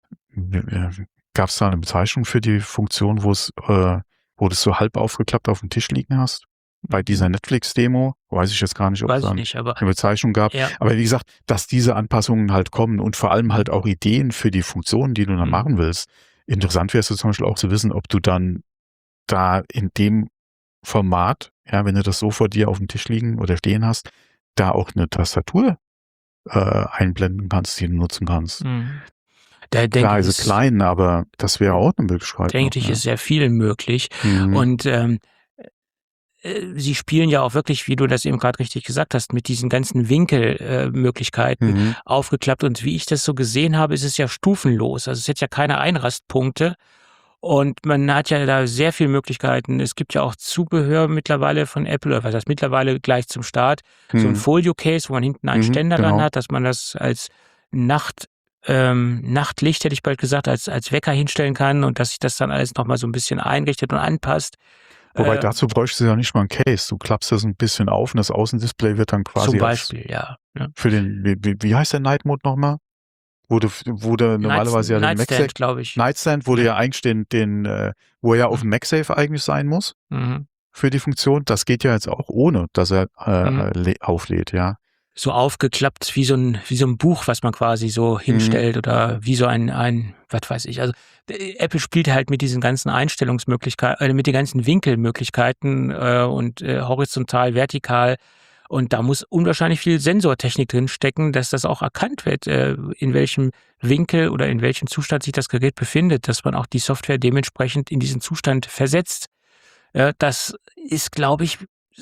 gab es da eine Bezeichnung für die Funktion, wo es, äh, wo du es so halb aufgeklappt auf dem Tisch liegen hast? Bei dieser Netflix-Demo, weiß ich jetzt gar nicht, ob es Weiß da ich nicht, aber eine Bezeichnung gab. ja. Aber wie gesagt, dass diese Anpassungen halt kommen und vor allem halt auch Ideen für die Funktionen, die du dann Mhm. machen willst. Interessant wäre es zum Beispiel auch zu wissen, ob du dann da in dem Format, ja, wenn du das so vor dir auf dem Tisch liegen oder stehen hast, da auch eine Tastatur äh, einblenden kannst, die du nutzen kannst. Mhm. Da denke Klar, ich, ist ist, klein, aber das wäre auch eine Möglichkeit. denke noch, ich, ja. ist sehr viel möglich. Mhm. Und ähm, äh, sie spielen ja auch wirklich, wie du das eben gerade richtig gesagt hast, mit diesen ganzen Winkelmöglichkeiten äh, Möglichkeiten Mhm. aufgeklappt. Und wie ich das so gesehen habe, ist es ja stufenlos. Also es hat ja keine Einrastpunkte. Und man hat ja da sehr viele Möglichkeiten. Es gibt ja auch Zubehör mittlerweile von Apple, oder was heißt mittlerweile gleich zum Start, so ein Mhm. Folio-Case, wo man hinten einen Mhm, Ständer dran genau. hat, dass man das als Nacht, ähm, Nachtlicht, hätte ich bald gesagt, als, als Wecker hinstellen kann und dass sich das dann alles nochmal so ein bisschen einrichtet und anpasst. Wobei Äh, dazu bräuchst du ja nicht mal ein Case. Du klappst das ein bisschen auf und das Außendisplay wird dann zum quasi als Beispiel, ja. Ne? für den, wie, wie, wie heißt der Night Mode nochmal? Wo du, wo du normalerweise ja den MagSafe, Nightstand, glaube ich. Nightstand, wo du Ja. ja eigentlich den, den, äh, wo er ja auf dem MagSafe eigentlich sein muss Mhm. für die Funktion. Das geht ja jetzt auch ohne, dass er äh, Mhm. le- auflädt, ja. So aufgeklappt wie so ein wie so ein Buch, was man quasi so hinstellt oder wie so ein ein was weiß ich. Also äh, Apple spielt halt mit diesen ganzen Einstellungsmöglichkeiten, äh, mit den ganzen Winkelmöglichkeiten äh, und äh, horizontal, vertikal Und da muss unwahrscheinlich viel Sensortechnik drin stecken, dass das auch erkannt wird, äh, in welchem Winkel oder in welchem Zustand sich das Gerät befindet, dass man auch die Software dementsprechend in diesen Zustand versetzt. Äh, das ist, glaube ich,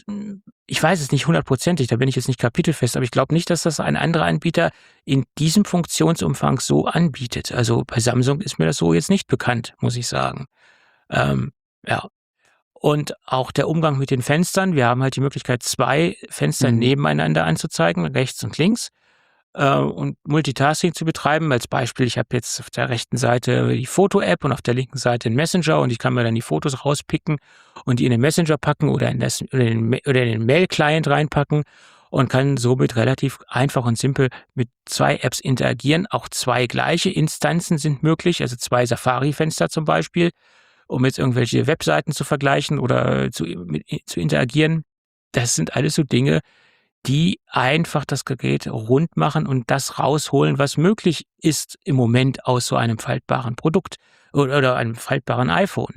ich weiß es nicht hundertprozentig, da bin ich jetzt nicht kapitelfest, aber ich glaube nicht, dass das ein anderer Anbieter in diesem Funktionsumfang so anbietet. Also bei Samsung ist mir das so jetzt nicht bekannt, muss ich sagen. Ähm, ja. Und auch der Umgang mit den Fenstern. Wir haben halt die Möglichkeit, zwei Fenster Mhm. nebeneinander anzuzeigen, rechts und links, äh, und Multitasking zu betreiben. Als Beispiel, ich habe jetzt auf der rechten Seite die Foto-App und auf der linken Seite den Messenger und ich kann mir dann die Fotos rauspicken und die in den Messenger packen oder in, das, oder in, den, oder in den Mail-Client reinpacken und kann somit relativ einfach und simpel mit zwei Apps interagieren. Auch zwei gleiche Instanzen sind möglich, also zwei Safari-Fenster zum Beispiel, um jetzt irgendwelche Webseiten zu vergleichen oder zu, mit, zu interagieren. Das sind alles so Dinge, die einfach das Gerät rund machen und das rausholen, was möglich ist im Moment aus so einem faltbaren Produkt oder, oder einem faltbaren iPhone.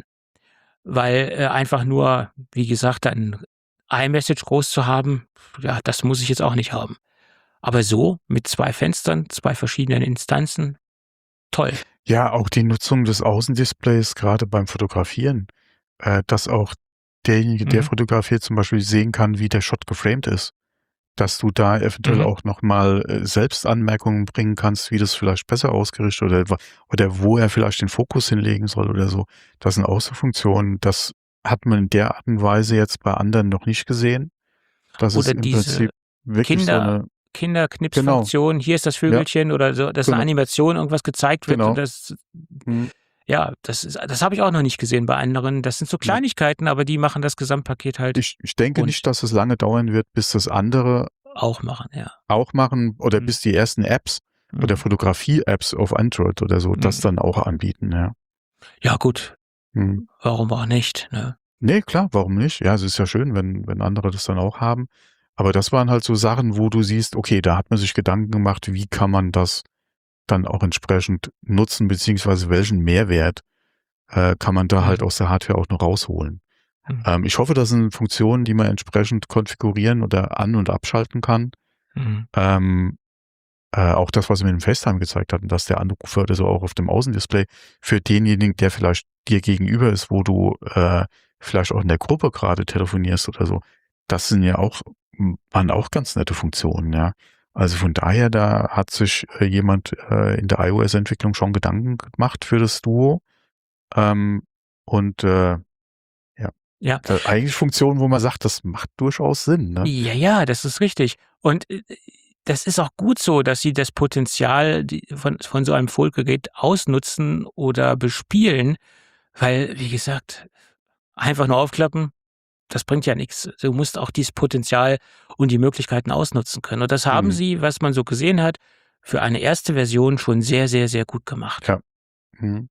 Weil äh, einfach nur, wie gesagt, ein iMessage groß zu haben, ja, das muss ich jetzt auch nicht haben. Aber so mit zwei Fenstern, zwei verschiedenen Instanzen, toll. Ja, auch die Nutzung des Außendisplays, gerade beim Fotografieren, äh, dass auch derjenige, der Mhm. fotografiert, zum Beispiel sehen kann, wie der Shot geframed ist. Dass du da eventuell Mhm. auch nochmal äh, selbst Anmerkungen bringen kannst, wie das vielleicht besser ausgerichtet oder, wa- oder wo er vielleicht den Fokus hinlegen soll oder so. Das sind auch so Funktionen, das hat man in der Art und Weise jetzt bei anderen noch nicht gesehen. Das ist Oder im diese Prinzip wirklich so Kinder, eine, genau, Kinderknipsfunktion, hier ist das ja, Vögelchen oder so, dass eine genau, Animation irgendwas gezeigt wird und genau. das, Hm, ja, das ist, das habe ich auch noch nicht gesehen bei anderen. Das sind so ne. Kleinigkeiten, aber die machen das Gesamtpaket halt Ich, ich denke rund. nicht, dass es lange dauern wird, bis das andere Auch machen, ja. auch machen oder Mhm. bis die ersten Apps oder Mhm. Fotografie-Apps auf Android oder so das Mhm. dann auch anbieten, ja. Ja gut, Hm. warum auch nicht, ne? Ne, klar, warum nicht? Ja, es ist ja schön, wenn wenn andere das dann auch haben. Aber das waren halt so Sachen, wo du siehst, okay, da hat man sich Gedanken gemacht, wie kann man das dann auch entsprechend nutzen, beziehungsweise welchen Mehrwert äh, kann man da halt Mhm. aus der Hardware auch noch rausholen. Mhm. Ähm, ich hoffe, das sind Funktionen, die man entsprechend konfigurieren oder an- und abschalten kann. Mhm. Ähm, äh, auch das, was wir mit dem FaceTime gezeigt hatten, dass der Anrufer oder so auch auf dem Außendisplay für denjenigen, der vielleicht dir gegenüber ist, wo du äh, vielleicht auch in der Gruppe gerade telefonierst oder so, das sind ja auch, m, waren auch ganz nette Funktionen, ja. Also von daher, da hat sich äh, jemand äh, in der iOS-Entwicklung schon Gedanken gemacht für das Duo. Ähm, und äh, ja, Ja. da, eigentlich Funktionen, wo man sagt, das macht durchaus Sinn, ne? Ja, ja, das ist richtig. Und äh, das ist auch gut so, dass sie das Potenzial die- von, von so einem Foldgerät ausnutzen oder bespielen, weil, wie gesagt, einfach nur aufklappen, das bringt ja nichts. Du musst auch dieses Potenzial und die Möglichkeiten ausnutzen können. Und das haben Mhm. sie, was man so gesehen hat, für eine erste Version schon sehr, sehr, sehr gut gemacht. Ja. Mhm.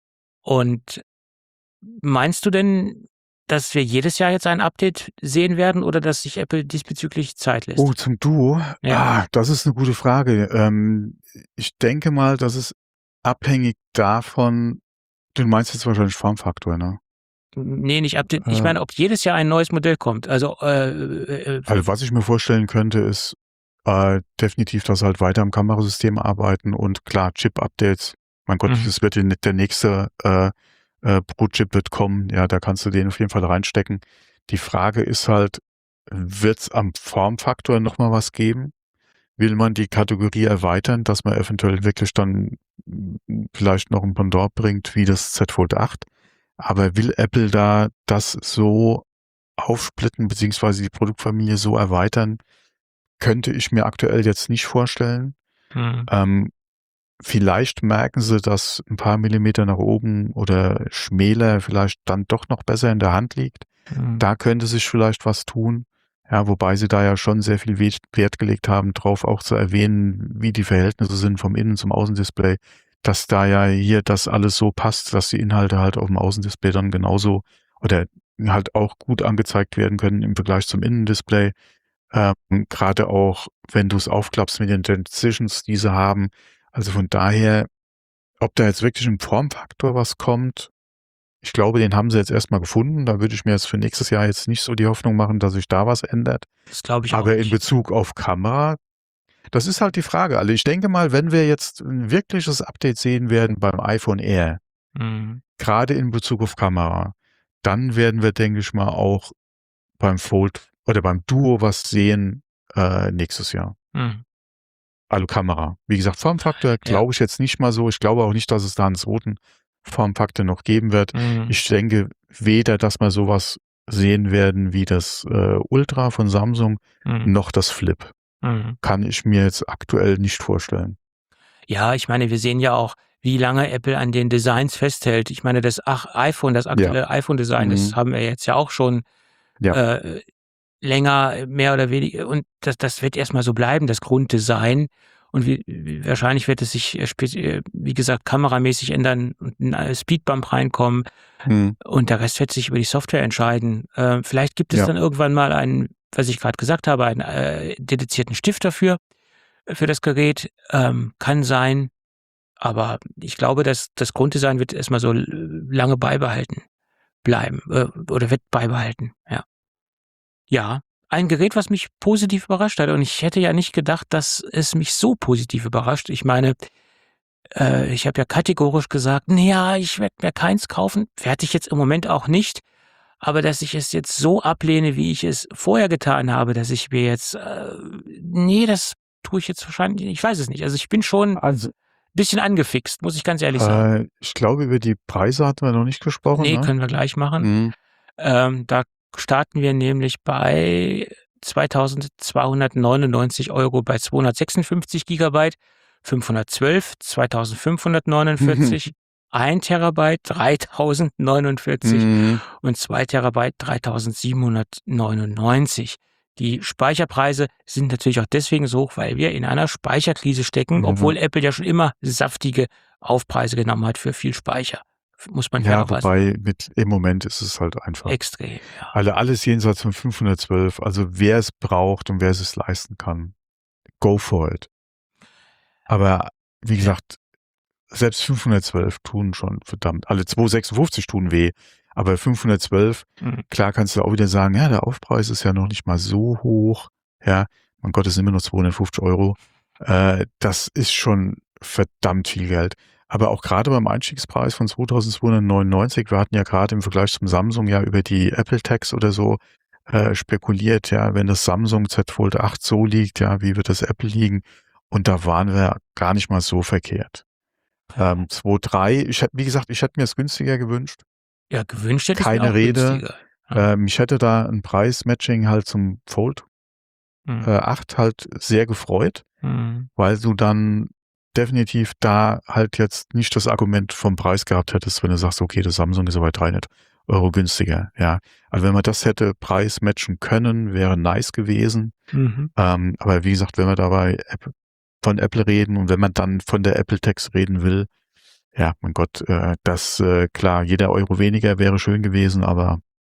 Und meinst du denn, dass wir jedes Jahr jetzt ein Update sehen werden oder dass sich Apple diesbezüglich Zeit lässt? Oh, zum Duo? Ja. Ah, das ist eine gute Frage. Ähm, ich denke mal, das ist abhängig davon, du meinst jetzt wahrscheinlich Formfaktor, ne? Nee, nicht Update. Ich Äh, meine, ob jedes Jahr ein neues Modell kommt. Also, äh, äh, äh, also, was ich mir vorstellen könnte, ist, äh, definitiv, dass sie halt weiter am Kamerasystem arbeiten und klar, Chip-Updates. Mein Gott, mhm. das wird der der nächste, äh, äh, Pro-Chip wird kommen. Ja, da kannst du den auf jeden Fall reinstecken. Die Frage ist halt, wird's am Formfaktor noch mal was geben? Will man die Kategorie erweitern, dass man eventuell wirklich dann mm, vielleicht noch ein Pendant bringt wie das Z Fold acht? Aber will Apple da das so aufsplitten, beziehungsweise die Produktfamilie so erweitern, könnte ich mir aktuell jetzt nicht vorstellen. Mhm. Ähm, vielleicht merken sie, dass ein paar Millimeter nach oben oder schmäler vielleicht dann doch noch besser in der Hand liegt. Mhm. Da könnte sich vielleicht was tun. Ja, wobei sie da ja schon sehr viel Wert Wert gelegt haben, drauf auch zu erwähnen, wie die Verhältnisse sind vom Innen- zum Außendisplay, dass da ja hier das alles so passt, dass die Inhalte halt auf dem Außendisplay dann genauso oder halt auch gut angezeigt werden können im Vergleich zum Innendisplay. Ähm, gerade auch, wenn du es aufklappst mit den Transitions, die sie haben. Also von daher, ob da jetzt wirklich im Formfaktor was kommt, Ich glaube, den haben sie jetzt erstmal gefunden. Da würde ich mir jetzt für nächstes Jahr jetzt nicht so die Hoffnung machen, dass sich da was ändert. Das glaube ich auch Aber in nicht. Bezug auf Kamera, das ist halt die Frage. Also ich denke mal, wenn wir jetzt ein wirkliches Update sehen werden beim iPhone Air, Mhm. gerade in Bezug auf Kamera, dann werden wir, denke ich mal, auch beim Fold oder beim Duo was sehen äh, nächstes Jahr. Mhm. Also Kamera. Wie gesagt, Formfaktor Ja. glaube ich jetzt nicht mal so. Ich glaube auch nicht, dass es da einen zweiten Formfaktor noch geben wird. Mhm. Ich denke weder, dass wir sowas sehen werden wie das äh, Ultra von Samsung, Mhm. noch das Flip. Mhm. Kann ich mir jetzt aktuell nicht vorstellen. Ja, ich meine, wir sehen ja auch, wie lange Apple an den Designs festhält. Ich meine, das ach, iPhone, das aktuelle iPhone-Design, das Mhm. haben wir jetzt ja auch schon Ja. äh, länger, mehr oder weniger. Und das, das wird erstmal so bleiben, das Grunddesign. Und wie, wie, wahrscheinlich wird es sich, äh, spe- äh, wie gesagt, kameramäßig ändern und ein äh, Speedbump reinkommen. Mhm. Und der Rest wird sich über die Software entscheiden. Äh, vielleicht gibt es Ja. dann irgendwann mal einen, was ich gerade gesagt habe, einen äh, dedizierten Stift dafür, äh, für das Gerät. Ähm, kann sein. Aber ich glaube, dass das Grunddesign wird erstmal so l- lange beibehalten bleiben äh, oder wird beibehalten. Ja. Ja, ein Gerät, was mich positiv überrascht hat. Und ich hätte ja nicht gedacht, dass es mich so positiv überrascht. Ich meine, äh, ich habe ja kategorisch gesagt, naja, ich werde mir keins kaufen. Werde ich jetzt im Moment auch nicht. Aber dass ich es jetzt so ablehne, wie ich es vorher getan habe, dass ich mir jetzt, äh, nee, das tue ich jetzt wahrscheinlich, ich weiß es nicht. Also ich bin schon ein Also, bisschen angefixt, muss ich ganz ehrlich sagen. äh, ich glaube, über die Preise hatten wir noch nicht gesprochen, Nee, ne? können wir gleich machen. Mhm. Ähm, da starten wir nämlich bei zweitausendzweihundertneunundneunzig Euro bei zweihundertsechsundfünfzig Gigabyte, fünfhundertzwölf, zweitausendfünfhundertneunundvierzig, ein Terabyte, dreitausendneunundvierzig Mhm. und zwei Terabyte, dreitausendsiebenhundertneunundneunzig. Die Speicherpreise sind natürlich auch deswegen so hoch, weil wir in einer Speicherkrise stecken, Mhm. obwohl Apple ja schon immer saftige Aufpreise genommen hat für viel Speicher. Muss man Ja, fairerweise wobei mit im Moment ist es halt einfach. extrem, ja. Also alles jenseits von fünfhundertzwölf. Also wer es braucht und wer es sich leisten kann, go for it. Aber wie Ja. gesagt, selbst fünfhundertzwölf tun schon verdammt. Alle zweihundertsechsundfünfzig tun weh. Aber fünfhundertzwölf, Mhm. klar kannst du auch wieder sagen, ja, der Aufpreis ist ja noch nicht mal so hoch. Ja, mein Gott, es sind immer nur zweihundertfünfzig Euro. Äh, das ist schon verdammt viel Geld. Aber auch gerade beim Einstiegspreis von zweitausendzweihundertneunundneunzig, wir hatten ja gerade im Vergleich zum Samsung ja über die Apple Tax oder so äh, spekuliert, ja, wenn das Samsung Z Fold acht so liegt, ja, wie wird das Apple liegen? Und da waren wir gar nicht mal so verkehrt. Ähm, zwei Komma drei, ich hätte, wie gesagt, ich hätte mir es günstiger gewünscht. Ja, gewünscht hätte ich mir Keine auch Rede. günstiger. Ja. Ähm, ich hätte da ein Preismatching halt zum Fold Mhm. äh, acht halt sehr gefreut, Mhm. weil du dann definitiv da halt jetzt nicht das Argument vom Preis gehabt hättest, wenn du sagst, okay, das Samsung ist aber dreihundert Euro günstiger. Ja, also wenn man das hätte Preis matchen können, wäre nice gewesen. Mhm. Ähm, aber wie gesagt, wenn wir dabei Apple, von Apple reden und wenn man dann von der Apple Tax reden will, ja, mein Gott, äh, das, äh, klar, jeder Euro weniger wäre schön gewesen, aber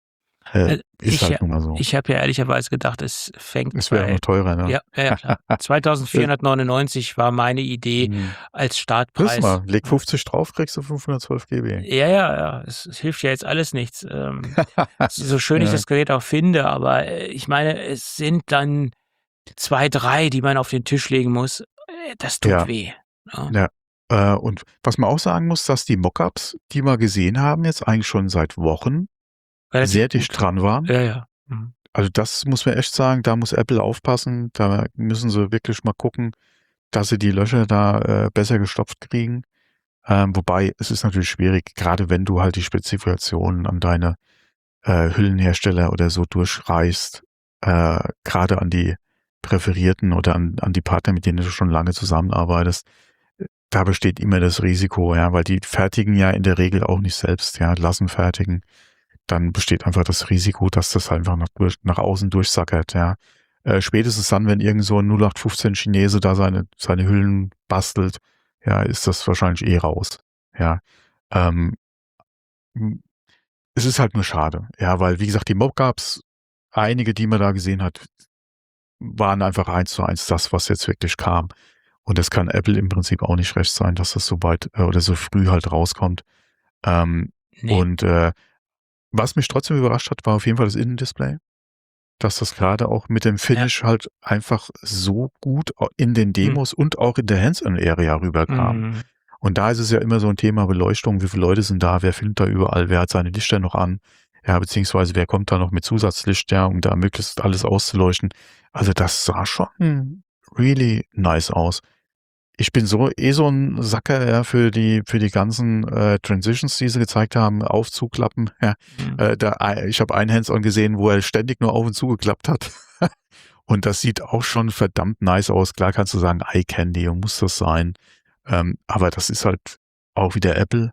äh, Äh, ist ich halt nun mal so. ich habe ja ehrlicherweise gedacht, es fängt Es wäre bei noch teurer, ne? ja, ja, ja, klar. zweitausendvierhundertneunundneunzig war meine Idee Mhm. als Grüß Startpreis. mal, leg fünfzig drauf, kriegst du fünfhundertzwölf Gigabyte. Ja, ja, ja, es, es hilft ja jetzt alles nichts. Ähm, so schön ich Ja. das Gerät auch finde, aber äh, ich meine, es sind dann zwei, drei, die man auf den Tisch legen muss. Äh, Das tut Ja. weh. Ja. Ja. Äh, und was man auch sagen muss, dass die Mockups, die wir gesehen haben, jetzt eigentlich schon seit Wochen Relativ sehr gut. dicht dran waren. Ja, ja. Mhm. Also das muss man echt sagen, da muss Apple aufpassen. Da müssen sie wirklich mal gucken, dass sie die Löcher da äh, besser gestopft kriegen. Ähm, wobei, es ist natürlich schwierig, gerade wenn du halt die Spezifikationen an deine äh, Hüllenhersteller oder so durchreichst, äh, gerade an die Präferierten oder an, an die Partner, mit denen du schon lange zusammenarbeitest, da besteht immer das Risiko, ja, weil die fertigen ja in der Regel auch nicht selbst, ja, lassen fertigen. Dann besteht einfach das Risiko, dass das einfach nach, durch, nach außen durchsackert, ja. Äh, spätestens dann, wenn irgend so ein null acht fünfzehn Chinese da seine, seine Hüllen bastelt, ja, ist das wahrscheinlich eh raus, ja. Ähm, es ist halt nur schade, ja, weil, wie gesagt, die Mockups, einige, die man da gesehen hat, waren einfach eins zu eins das, was jetzt wirklich kam. Und das kann Apple im Prinzip auch nicht recht sein, dass das so weit äh, oder so früh halt rauskommt. Ähm, Ne. Und, äh, was mich trotzdem überrascht hat, war auf jeden Fall das Innendisplay, dass das gerade auch mit dem Ja. Finish halt einfach so gut a in den Mhm. Demos und auch in der Hands-on-Area rüberkam. Mhm. Und da ist es ja immer so 'n Thema Beleuchtung. Wie viele Leute sind da? Wer filmt da überall? Wer hat seine Lichter noch an? Ja, beziehungsweise wer kommt da noch mit Zusatzlicht, ja, um da möglichst alles auszuleuchten? Also, das sah schon really nice aus. Ich bin so eh so 'n Sucker, ja, für die für die ganzen, äh, Transitions, die sie gezeigt haben, auf, zuklappen, ja. Mhm. Äh, da ei ich habe ein Hands-on gesehen, wo er ständig nur auf und zugeklappt hat. Und das sieht auch schon verdammt nice aus. Klar kannst du sagen, Eye Candy und muss das sein. Ähm, aber das ist halt auch wieder Apple.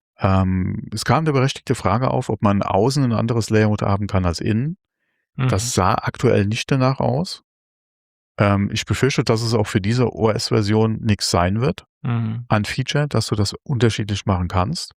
Ähm, es kam 'ne berechtigte Frage auf, ob man außen 'n anderes Layout haben kann als innen. Mhm. Das sah aktuell nicht danach aus. Ähm, ich befürchte, dass es auch für diese O S-Version nix sein wird Mhm. an Feature, dass du das unterschiedlich machen kannst.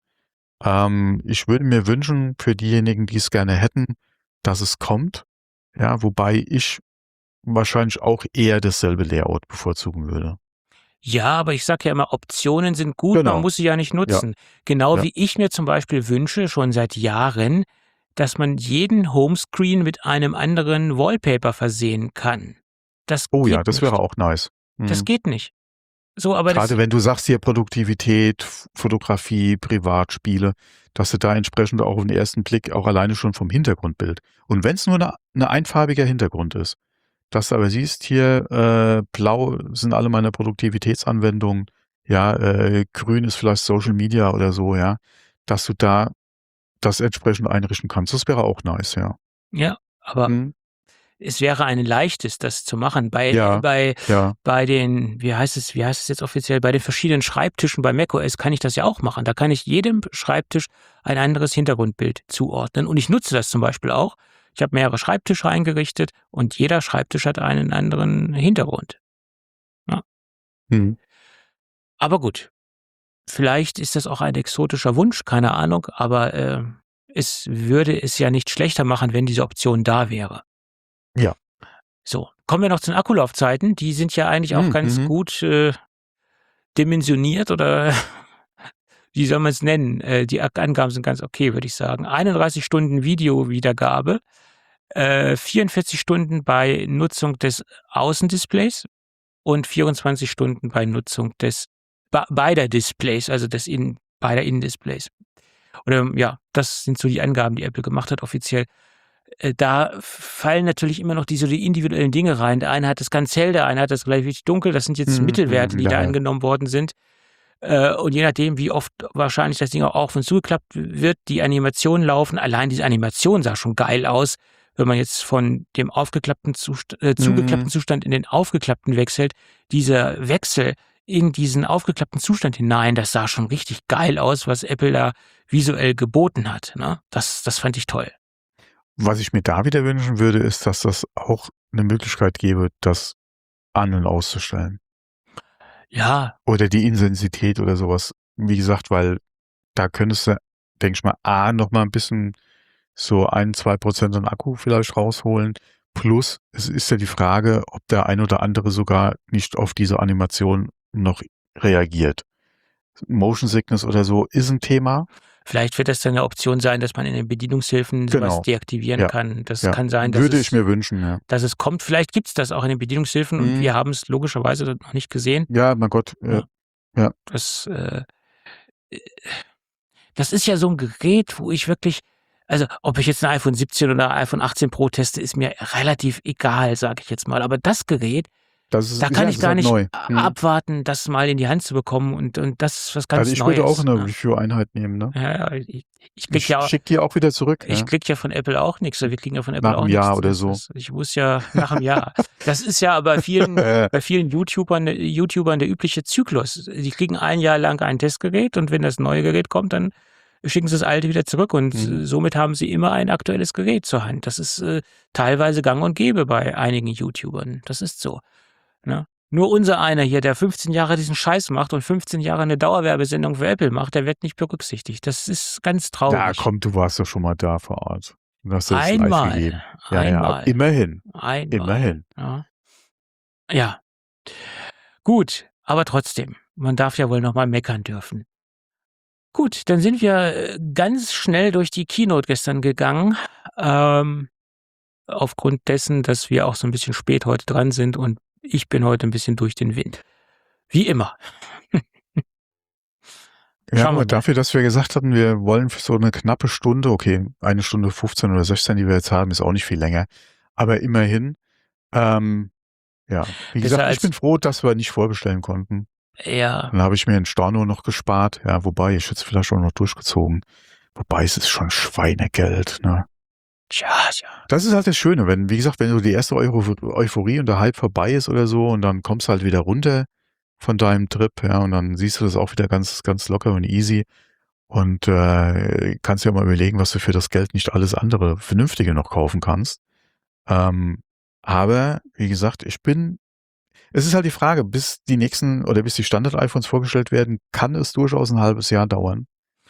Ähm, ich würde mir wünschen für diejenigen, die's gerne hätten, dass es kommt, ja, wobei ich wahrscheinlich auch eher dasselbe Layout bevorzugen würde. Ja, aber ich sage ja immer, Optionen sind gut, man Genau. muss sie ja nicht Ja. nutzen. Genau Ja. wie ich mir zum Beispiel wünsche, schon seit Jahren, dass man jeden Homescreen mit einem anderen Wallpaper versehen kann. Das Oh ja, geht das wäre nicht. auch nice. Das Mhm. geht nicht. So, aber das Grade wenn du sagst hier Produktivität, F Fotografie, Privatspiele, dass du da entsprechend auch auf 'n ersten Blick auch alleine schon vom Hintergrundbild und wenn's nur 'ne 'ne einfarbiger Hintergrund ist, dass du aber siehst hier, äh, blau sind alle meine Produktivitätsanwendungen, ja, äh, grün ist vielleicht Social Media oder so, ja, dass du da das entsprechend einrichten kannst. Das wäre auch nice, ja. Ja, aber Mhm. es wäre ein leichtes, das zu machen. Bei Ja, bei ja. bei den wie heißt es wie heißt es jetzt offiziell? Bei den verschiedenen Schreibtischen bei macOS kann ich das ja auch machen. Da kann ich jedem Schreibtisch ein anderes Hintergrundbild zuordnen und ich nutze das zum Beispiel auch. Ich habe mehrere Schreibtische eingerichtet und jeder Schreibtisch hat einen anderen Hintergrund. Ja. Mhm. Aber gut, vielleicht ist das auch ein exotischer Wunsch, keine Ahnung, aber, äh, es würde es ja nicht schlechter machen, wenn diese Option da wäre. Ja. So, kommen wir noch zu den Akkulaufzeiten. Die sind ja eigentlich auch Mhm, ganz mhm. gut, äh, dimensioniert oder wie soll man's nennen? Äh, die Ak Angaben sind ganz okay, würde ich sagen. einunddreißig Stunden Videowiedergabe, äh, vierundvierzig Stunden bei Nutzung des Außendisplays und vierundzwanzig Stunden bei Nutzung des be beider Displays, also des Innen beider Innendisplays. Oder ja, das sind so die Angaben, die Apple gemacht hat offiziell. Äh, da f fallen natürlich immer noch diese die individuellen Dinge rein. Der eine hat das ganz hell, der eine hat das gleich richtig dunkel. Das sind jetzt Mhm, Mittelwerte, mhm, die ja, da ja. angenommen worden sind. Äh, und je nachdem, wie oft wahrscheinlich das Ding auch auf und zugeklappt w wird, die Animationen laufen. Allein diese Animation sah schon geil aus, wenn man jetzt von dem aufgeklappten Zust äh, zugeklappten Mhm. Zustand in den aufgeklappten wechselt. Dieser Wechsel in diesen aufgeklappten Zustand hinein, das sah schon richtig geil aus, was Apple da visuell geboten hat, ne? Das das fand ich toll. Was ich mir da wieder wünschen würde, ist, dass das auch 'ne Möglichkeit gäbe, das an und auszustellen. Ja. Oder die Intensität oder so was. Wie gesagt, weil da könntest du, denke ich mal, A, noch mal 'n bisschen so ein, zwei Prozent an Akku vielleicht rausholen. Plus, es ist ja die Frage, ob der ein oder andere sogar nicht auf diese Animation noch reagiert. Motion Sickness oder so ist 'n Thema. Vielleicht wird das dann 'ne Option sein, dass man in den Bedienungshilfen so was Genau. deaktivieren Ja. kann. Das Ja. kann sein, dass Würde ich es mir wünschen, ja. dass es kommt. Vielleicht gibt's das auch in den Bedienungshilfen und Mhm. wir haben's logischerweise noch nicht gesehen. Ja, mein Gott, äh, Ja. ja. Das, äh äh das ist ja so 'n Gerät, wo ich wirklich also, ob ich jetzt 'n iPhone siebzehn oder iPhone achtzehn Pro teste, ist mir relativ egal, sage ich jetzt mal. Aber das Gerät, Das ist da ja, kann das ich ist gar halt nicht neu. a Mhm. abwarten, das mal in die Hand zu bekommen und und das ist was Also, ganz ich würde auch Neues, 'ne ne? Review-Einheit nehmen, ne? Ja, ja, i ich kriege Ich ja schicke die auch wieder zurück, ich ja. kriege ja von Apple auch nix. Wir kriegen ja von Apple Nach auch 'm nix. Jahr oder Das so. ist ich muss ja nach 'm Jahr. Das ist ja bei vielen bei vielen YouTubern YouTubern der übliche Zyklus. Die kriegen ein Jahr lang ein Testgerät und wenn das neue Gerät kommt, dann schicken sie das alte wieder zurück und Mhm. somit haben sie immer ein aktuelles Gerät zur Hand. Das ist, äh, teilweise gang und gäbe bei einigen YouTubern. Das ist so, ne? Nur unsereiner hier, der fünfzehn Jahre diesen Scheiß macht und fünfzehn Jahre 'ne Dauerwerbesendung für Apple macht, der wird nicht berücksichtigt. Das ist ganz Na traurig. komm, du warst doch schon mal da vor Ort und hast dir das live Einmal, gegeben. Ja, ja, einmal, immerhin, einmal, immerhin. ja. Ja. Gut, aber trotzdem, man darf ja wohl noch mal meckern dürfen. Gut, dann sind wir äh, ganz schnell durch die Keynote gestern gegangen, ähm, aufgrund dessen, dass wir auch so ein bisschen spät heute dran sind und ich bin heute ein bisschen durch den Wind. Wie immer. Ja, Schauen wir aber mal. dafür, dass wir gesagt hatten, wir wollen für so eine knappe Stunde, okay, eine Stunde fünfzehn oder sechzehn, die wir jetzt haben, ist auch nicht viel länger. Aber immerhin, ähm, ja, wie Besser gesagt, ich bin als froh, dass wir nicht vorbestellen konnten. ja, Dann habe ich mir einen Storno noch gespart. Ja, wobei, ich hätte es vielleicht auch noch durchgezogen. Wobei, es ist schon Schweinegeld, ne? tja, ja. Das ist halt das Schöne, wenn, wie gesagt, wenn so die erste Euro Euphorie und der Hype vorbei ist oder so und dann kommst du halt wieder runter von deinem Trip, ja, und dann siehst du das auch wieder ganz, ganz locker und easy und äh, kannst ja mal überlegen, was du für das Geld nicht alles andere Vernünftige noch kaufen kannst. Ähm, aber, wie gesagt, ich bin, es ist halt die Frage, bis die nächsten oder bis die Standard-iPhones vorgestellt werden, kann es durchaus ein halbes Jahr dauern.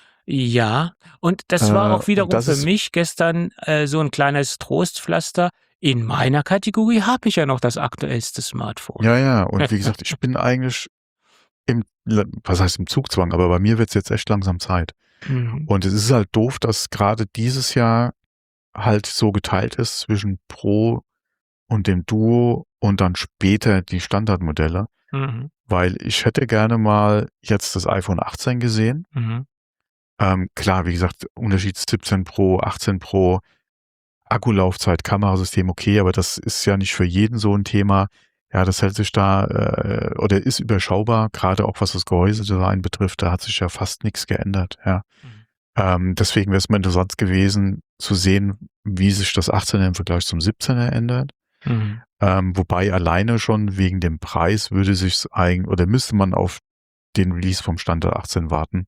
Ja, und das war Äh, auch und wiederum das für ist, mich gestern äh, so ein kleines Trostpflaster. In meiner Kategorie habe ich ja noch das aktuellste Smartphone. ja, ja, und wie gesagt, ich bin eigentlich im, was heißt im Zugzwang, aber bei mir wird es jetzt echt langsam Zeit. Mhm. Und es ist halt doof, dass gerade dieses Jahr halt so geteilt ist zwischen Pro und dem Duo und dann später die Standardmodelle, Mhm. weil ich hätte gerne mal jetzt das iPhone achtzehn gesehen. Mhm. Ähm, klar, wie gesagt, Unterschied siebzehn Pro, achtzehn Pro, Akkulaufzeit, Kamerasystem okay, aber das ist ja nicht für jeden so ein Thema. Ja, das hält sich da äh, oder ist überschaubar, gerade auch was das Gehäusedesign betrifft, da hat sich ja fast nichts geändert. Ja. Mhm. Ähm, deswegen wäre es mal interessant gewesen zu sehen, wie sich das achtzehner im Vergleich zum siebzehner ändert. Mhm. Ähm, wobei alleine schon wegen dem Preis würde sich eigentlich oder müsste man auf den Release vom Standard achtzehn warten,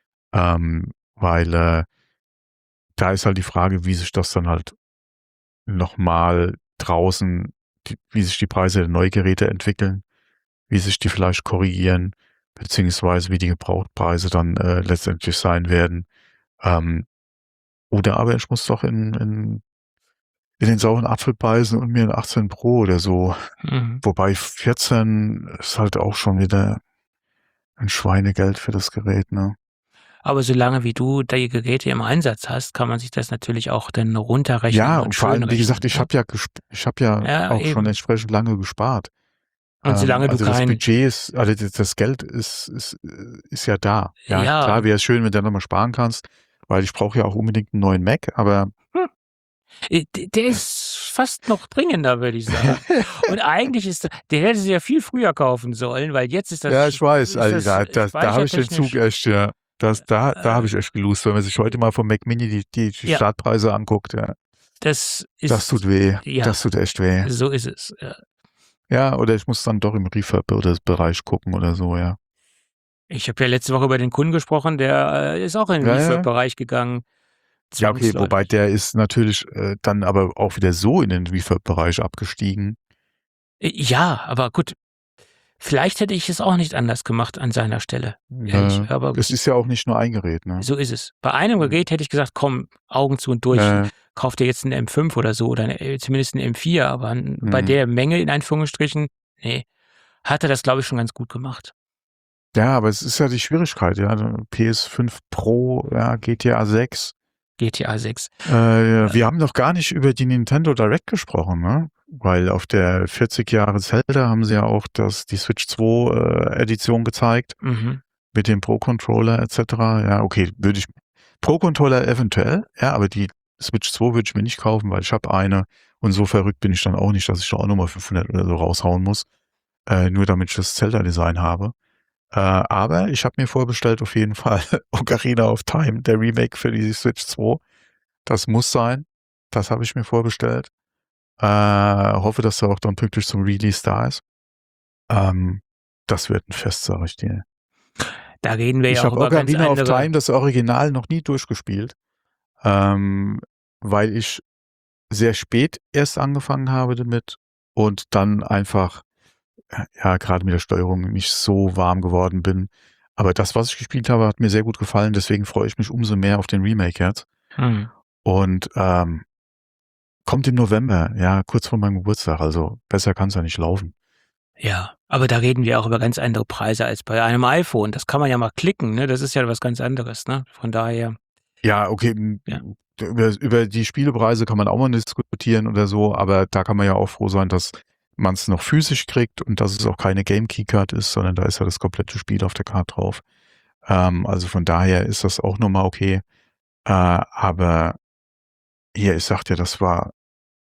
ähm, weil äh, da ist halt die Frage, wie sich das dann halt nochmal draußen, die, wie sich die Preise der Neugeräte entwickeln, wie sich die vielleicht korrigieren, beziehungsweise wie die Gebrauchtpreise dann äh, letztendlich sein werden. Ähm, oder aber ich muss doch in, in, in den sauren Apfel beißen und mir ein achtzehn Pro oder so. Mhm. Wobei vierzehn ist halt auch schon wieder ein Schweinegeld für das Gerät, ne? Aber solange wie du die Geräte im Einsatz hast, kann man sich das natürlich auch dann runterrechnen Ja, und und vor schön allem, wie gesagt, rechnen, ich ne? habe ja, gesp- ich habe ja Ja, auch schon eben. entsprechend lange gespart. Und Ähm, solange du also das kein Budget ist, also das, das Geld ist, ist, ist ja da. Ja, ja, klar wäre es schön, wenn du nochmal sparen kannst, weil ich brauche ja auch unbedingt einen neuen Mac, aber hm, äh, d der ist fast noch dringender, würde ich sagen. Und eigentlich ist der hätte sie ja viel früher kaufen sollen, weil jetzt ist das ja, sch ich weiß, ist also das da, da, da habe ich den Zug speichertechnisch echt, ja, das, da, da habe äh, ich echt gelost, wenn man sich heute mal vom Mac Mini die, die, die ja, Startpreise anguckt, ja, das das tut ist weh, ja, das tut echt weh. so ist es. Ja. Ja, oder ich muss dann doch im Refurb-Bereich gucken oder so, ja. Ich habe ja letzte Woche über den Kunden gesprochen, der äh, ist auch in den Ja, ja. Refurb-Bereich gegangen, Ja, okay, wobei zwangsläufig. der ist natürlich äh, dann aber auch wieder so in den Refurb-Bereich abgestiegen. Äh, Ja, aber gut, vielleicht hätte ich es auch nicht anders gemacht an seiner Stelle, Äh, ehrlich. Aber es ist ja auch nicht nur ein Gerät, ne? so ist es. Bei einem Mhm. Gerät hätte ich gesagt, komm, Augen zu und durch. Äh, Kauf dir jetzt 'n M fünf oder so oder 'ne äh, zumindest 'n M vier, aber 'n bei mh. der Menge in Anführungsstrichen, ne, hat er das, glaube ich, schon ganz gut gemacht. Ja, aber es ist ja die Schwierigkeit, ja. P S fünf Pro, ja, G T A sechs. G T A sechs. Äh, Äh, wir haben noch gar nicht über die Nintendo Direct gesprochen, ne? Weil auf der vierzig Jahre Zelda haben sie ja auch das, die Switch zwei äh, Edition gezeigt mhm, mit dem Pro-Controller et cetera. Ja, okay, würde ich Pro-Controller eventuell, ja, aber die Switch zwei würde ich mir nicht kaufen, weil ich habe eine und so verrückt bin ich dann auch nicht, dass ich da auch nochmal fünfhundert oder so raushauen muss, äh, nur damit ich das Zelda-Design habe. Äh, aber ich habe mir vorbestellt auf jeden Fall Ocarina of Time, der Remake für die Switch zwei. Das muss sein. Das habe ich mir vorbestellt. Äh, hoffe, dass er auch dann pünktlich zum Release da ist. Ähm, das wird ein Fest, sag ich dir. da reden wir Ich ja auch habe über ganz Ocarina of andere Time, das Original, noch nie durchgespielt, ähm, weil ich sehr spät erst angefangen habe damit und dann einfach, äh, ja, gerade mit der Steuerung nicht so warm geworden bin. Aber das, was ich gespielt habe, hat mir sehr gut gefallen. Deswegen freue ich mich umso mehr auf den Remake jetzt. mhm. Und ähm, kommt im November, ja, kurz vor meinem Geburtstag. Also besser kann es ja nicht laufen. Ja, aber da reden wir auch über ganz andere Preise als bei einem iPhone. Das kann man ja mal klicken, ne? Das ist ja was ganz anderes, ne? Von daher, Ja, okay, m- ja. über, über die Spielepreise kann man auch mal diskutieren oder so, aber da kann man ja auch froh sein, dass man es noch physisch kriegt und dass es auch keine Game Keycard ist, sondern da ist ja das komplette Spiel auf der Karte drauf. Ähm, also von daher ist das auch nochmal okay. Äh, aber hier, ich sag dir, das war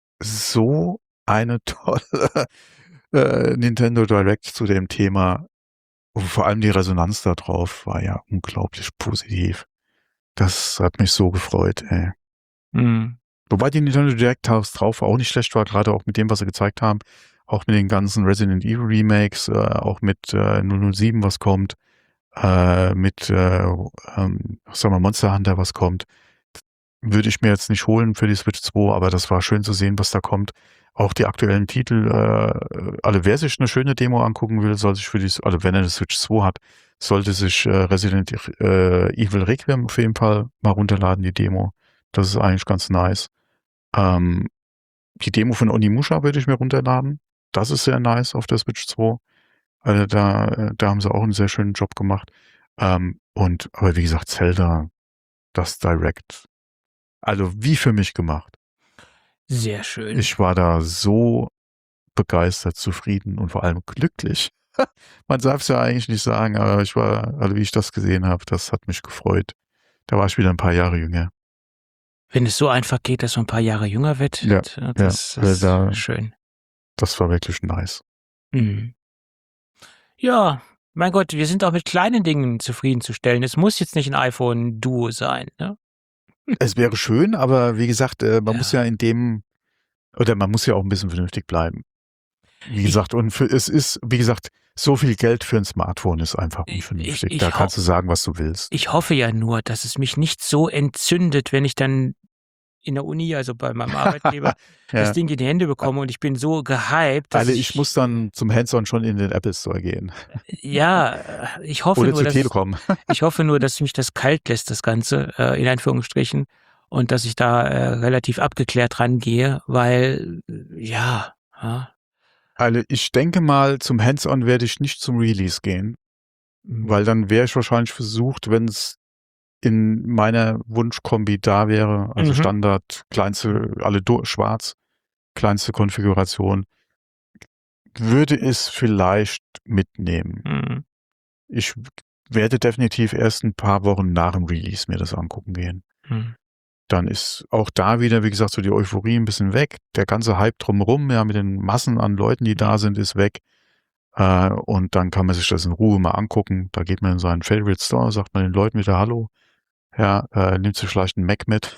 so eine tolle äh, Nintendo Direct zu dem Thema. Und vor allem die Resonanz da drauf war ja unglaublich positiv. Das hat mich so gefreut, ey. Hm. Wobei die Nintendo Direct drauf auch nicht schlecht war, gerade auch mit dem, was sie gezeigt haben. Auch mit den ganzen Resident Evil Remakes, äh, auch mit äh, null null sieben, was kommt, äh, mit äh, ähm, sagen wir Monster Hunter, was kommt. Würde ich mir jetzt nicht holen für die Switch zwei, aber das war schön zu sehen, was da kommt. Auch die aktuellen Titel, äh, also wer sich eine schöne Demo angucken will, soll sich für die, also wenn er eine Switch zwei hat, sollte sich äh, Resident äh, Evil Requiem auf jeden Fall mal runterladen, die Demo. Das ist eigentlich ganz nice. Ähm, die Demo von Onimusha würde ich mir runterladen. Das ist sehr nice auf der Switch zwei. Also da, äh, da haben sie auch einen sehr schönen Job gemacht. Ähm, und, aber wie gesagt, Zelda, das Direct, also wie für mich gemacht. Sehr schön. Ich war da so begeistert, zufrieden und vor allem glücklich. Man darf es ja eigentlich nicht sagen, aber ich war, also wie ich das gesehen habe, das hat mich gefreut. Da war ich wieder ein paar Jahre jünger. Wenn es so einfach geht, dass man ein paar Jahre jünger wird, Ja, das, ja, das weil ist da- schön. Das war wirklich nice. Mhm. Ja, mein Gott, wir sind auch mit kleinen Dingen zufriedenzustellen. Es muss jetzt nicht ein iPhone Duo sein, ne? Es wäre schön, aber wie gesagt, äh, man Ja. muss ja in dem, oder man muss ja auch ein bisschen vernünftig bleiben. Wie Ich- gesagt, und für, es ist, wie gesagt, so viel Geld für ein Smartphone ist einfach Ich- unvernünftig. ich- da ich kannst ho- du sagen, was du willst. Ich hoffe ja nur, dass es mich nicht so entzündet, wenn ich dann in der Uni, also bei meinem Arbeitgeber, das Ja. Ding in die Hände bekomme und ich bin so gehypt, dass Also ich, ich muss dann zum Hands-on schon in den Apple Store gehen. ja, äh, ich hoffe Oder nur, zur dass Telekom. ich hoffe nur, dass mich das kalt lässt, das Ganze, äh, in Anführungsstrichen, und dass ich da äh, relativ abgeklärt rangehe, weil, äh, ja, ja, Also ich denke mal, zum Hands-on werde ich nicht zum Release gehen, mm, weil dann wäre ich wahrscheinlich versucht, wenn es in meiner Wunschkombi da wäre, also Mhm. Standard, kleinste, alle do- schwarz, kleinste Konfiguration, würde es vielleicht mitnehmen. mm, Ich werde definitiv erst ein paar Wochen nach dem Release mir das angucken gehen. mm. Dann ist auch da wieder, wie gesagt, so die Euphorie ein bisschen weg. Der ganze Hype drumherum, ja, mit den Massen an Leuten, die da sind, ist weg. Äh, und dann kann man sich das in Ruhe mal angucken. Da geht man in seinen Favorite Store, sagt man den Leuten wieder Hallo. Ja, äh, nimmt sich vielleicht einen Mac mit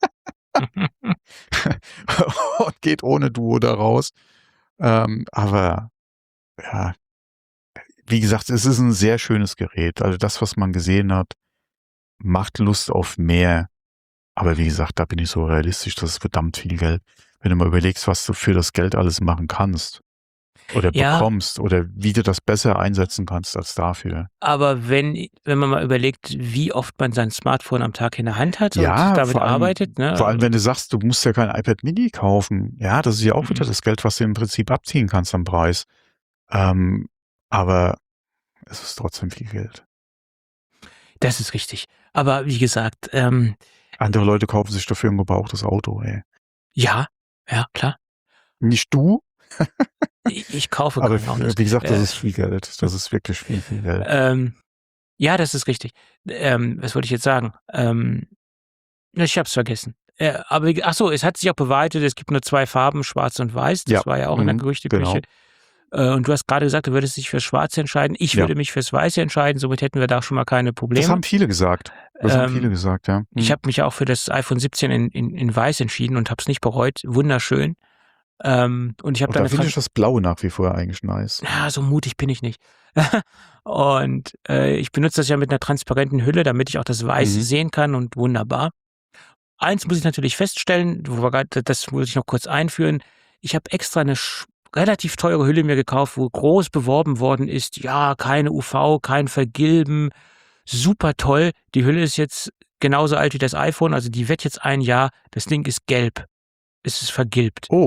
und geht ohne Duo da raus. Ähm, aber ja, wie gesagt, es ist ein sehr schönes Gerät. Also das, was man gesehen hat, macht Lust auf mehr. Aber wie gesagt, da bin ich so realistisch, das ist verdammt viel Geld. Wenn du mal überlegst, was du für das Geld alles machen kannst oder Ja. bekommst oder wie du das besser einsetzen kannst als dafür. Aber wenn, wenn man mal überlegt, wie oft man sein Smartphone am Tag in der Hand hat Ja, und damit vor allem- arbeitet, ne? Vor allem, wenn du sagst, du musst ja kein iPad Mini kaufen. Ja, das ist ja auch wieder Mhm. das Geld, was du im Prinzip abziehen kannst am Preis. Ähm, aber es ist trotzdem viel Geld. Das ist richtig. Aber wie gesagt, ähm, Andere Leute kaufen sich dafür ein gebrauchtes Auto, ey. ja, ja, klar. Nicht du, Ich, ich kaufe aber kein Autos. wie gesagt, das Äh, ist viel Geld. Das ist wirklich viel, viel Geld. Ähm, ja, das ist richtig. Ähm, was wollte ich jetzt sagen? Ähm, ich hab's vergessen. Äh, aber wie- ach so, es hat sich auch bewahrheitet, es gibt nur zwei Farben, schwarz und weiß. Das Ja, war ja auch in der mhm, Gerüchteküche. Äh, und du hast gerade gesagt, du würdest dich fürs Schwarze entscheiden. Ich Ja. würde mich fürs Weiße entscheiden, somit hätten wir da schon mal keine Probleme. Das haben viele gesagt. Das haben Ähm, viele gesagt, ja. Ich Mhm. habe mich auch für das iPhone siebzehn in, in, in Weiß entschieden und habe es nicht bereut. Wunderschön. Ähm, und ich habe Und dann da eine finde Trans ich das Blaue nach wie vor eigentlich nice. Ja, so mutig bin ich nicht. und äh, ich benutze das ja mit einer transparenten Hülle, damit ich auch das Weiß Mhm. sehen kann und wunderbar. Eins muss ich natürlich feststellen, wo wir grad, das muss ich noch kurz einführen. Ich habe extra eine sch- relativ teure Hülle mir gekauft, wo groß beworben worden ist, ja, keine U V, kein Vergilben, super toll. Die Hülle ist jetzt genauso alt wie das iPhone, also die wird jetzt ein Jahr, das Ding ist gelb. Es ist vergilbt. Oh,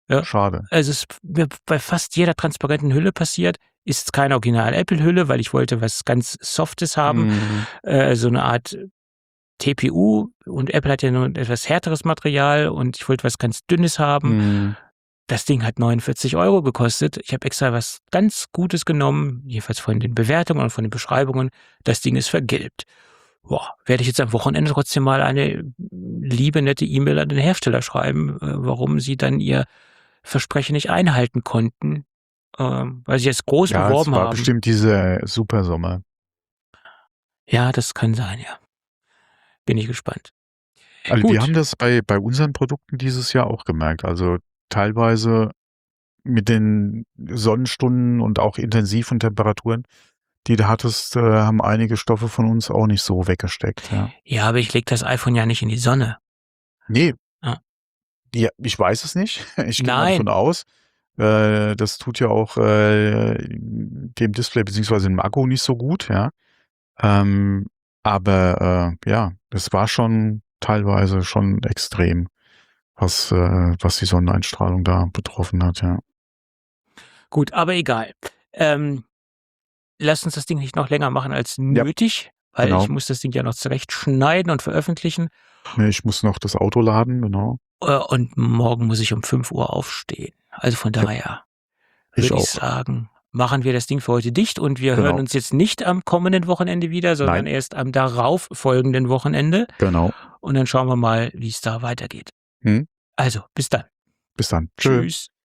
Ja. Schade. Also es ist mir bei fast jeder transparenten Hülle passiert. Ist keine Original-Apple-Hülle, weil ich wollte was ganz Softes haben. Mhm. Äh, so eine Art T P U. Und Apple hat ja nur ein etwas härteres Material und ich wollte was ganz Dünnes haben. Mhm. Das Ding hat neunundvierzig Euro gekostet. Ich habe extra was ganz Gutes genommen, jedenfalls von den Bewertungen und von den Beschreibungen. Das Ding ist vergilbt. Boah, werde ich jetzt am Wochenende trotzdem mal eine liebe, nette E-Mail an den Hersteller schreiben, äh, warum sie dann ihr Versprechen nicht einhalten konnten, ähm, weil sie es groß Ja, es beworben war haben. bestimmt diese Supersumme. Ja, das kann sein, ja. Bin ich gespannt. Also Gut. wir haben das bei, bei unseren Produkten dieses Jahr auch gemerkt. Also teilweise mit den Sonnenstunden und auch intensiven Temperaturen, die du hattest, äh, haben einige Stoffe von uns auch nicht so weggesteckt. Ja, Ja, aber ich lege das iPhone ja nicht in die Sonne. nee, Ah. ja, ich weiß es nicht. Ich gehe mal Nein. davon aus. Äh, das tut ja auch äh, dem Display beziehungsweise dem Akku nicht so gut. Ja, ähm, aber äh, ja, es war schon teilweise schon extrem, was äh, was die Sonneneinstrahlung da betroffen hat. Ja. Gut, aber egal. Ähm, lass uns das Ding nicht noch länger machen als nötig, weil genau. ich muss das Ding ja noch zurechtschneiden und veröffentlichen. Nee, ich muss noch das Auto laden, genau. Äh, und morgen muss ich um fünf Uhr aufstehen. Also von Ja. daher Ich würde ich auch. sagen, machen wir das Ding für heute dicht und wir Genau. hören uns jetzt nicht am kommenden Wochenende wieder, sondern Nein. erst am darauf folgenden Wochenende. Genau. Und dann schauen wir mal, wie es da weitergeht. Hm? Also, bis dann. Bis dann. Tschö. Tschüss.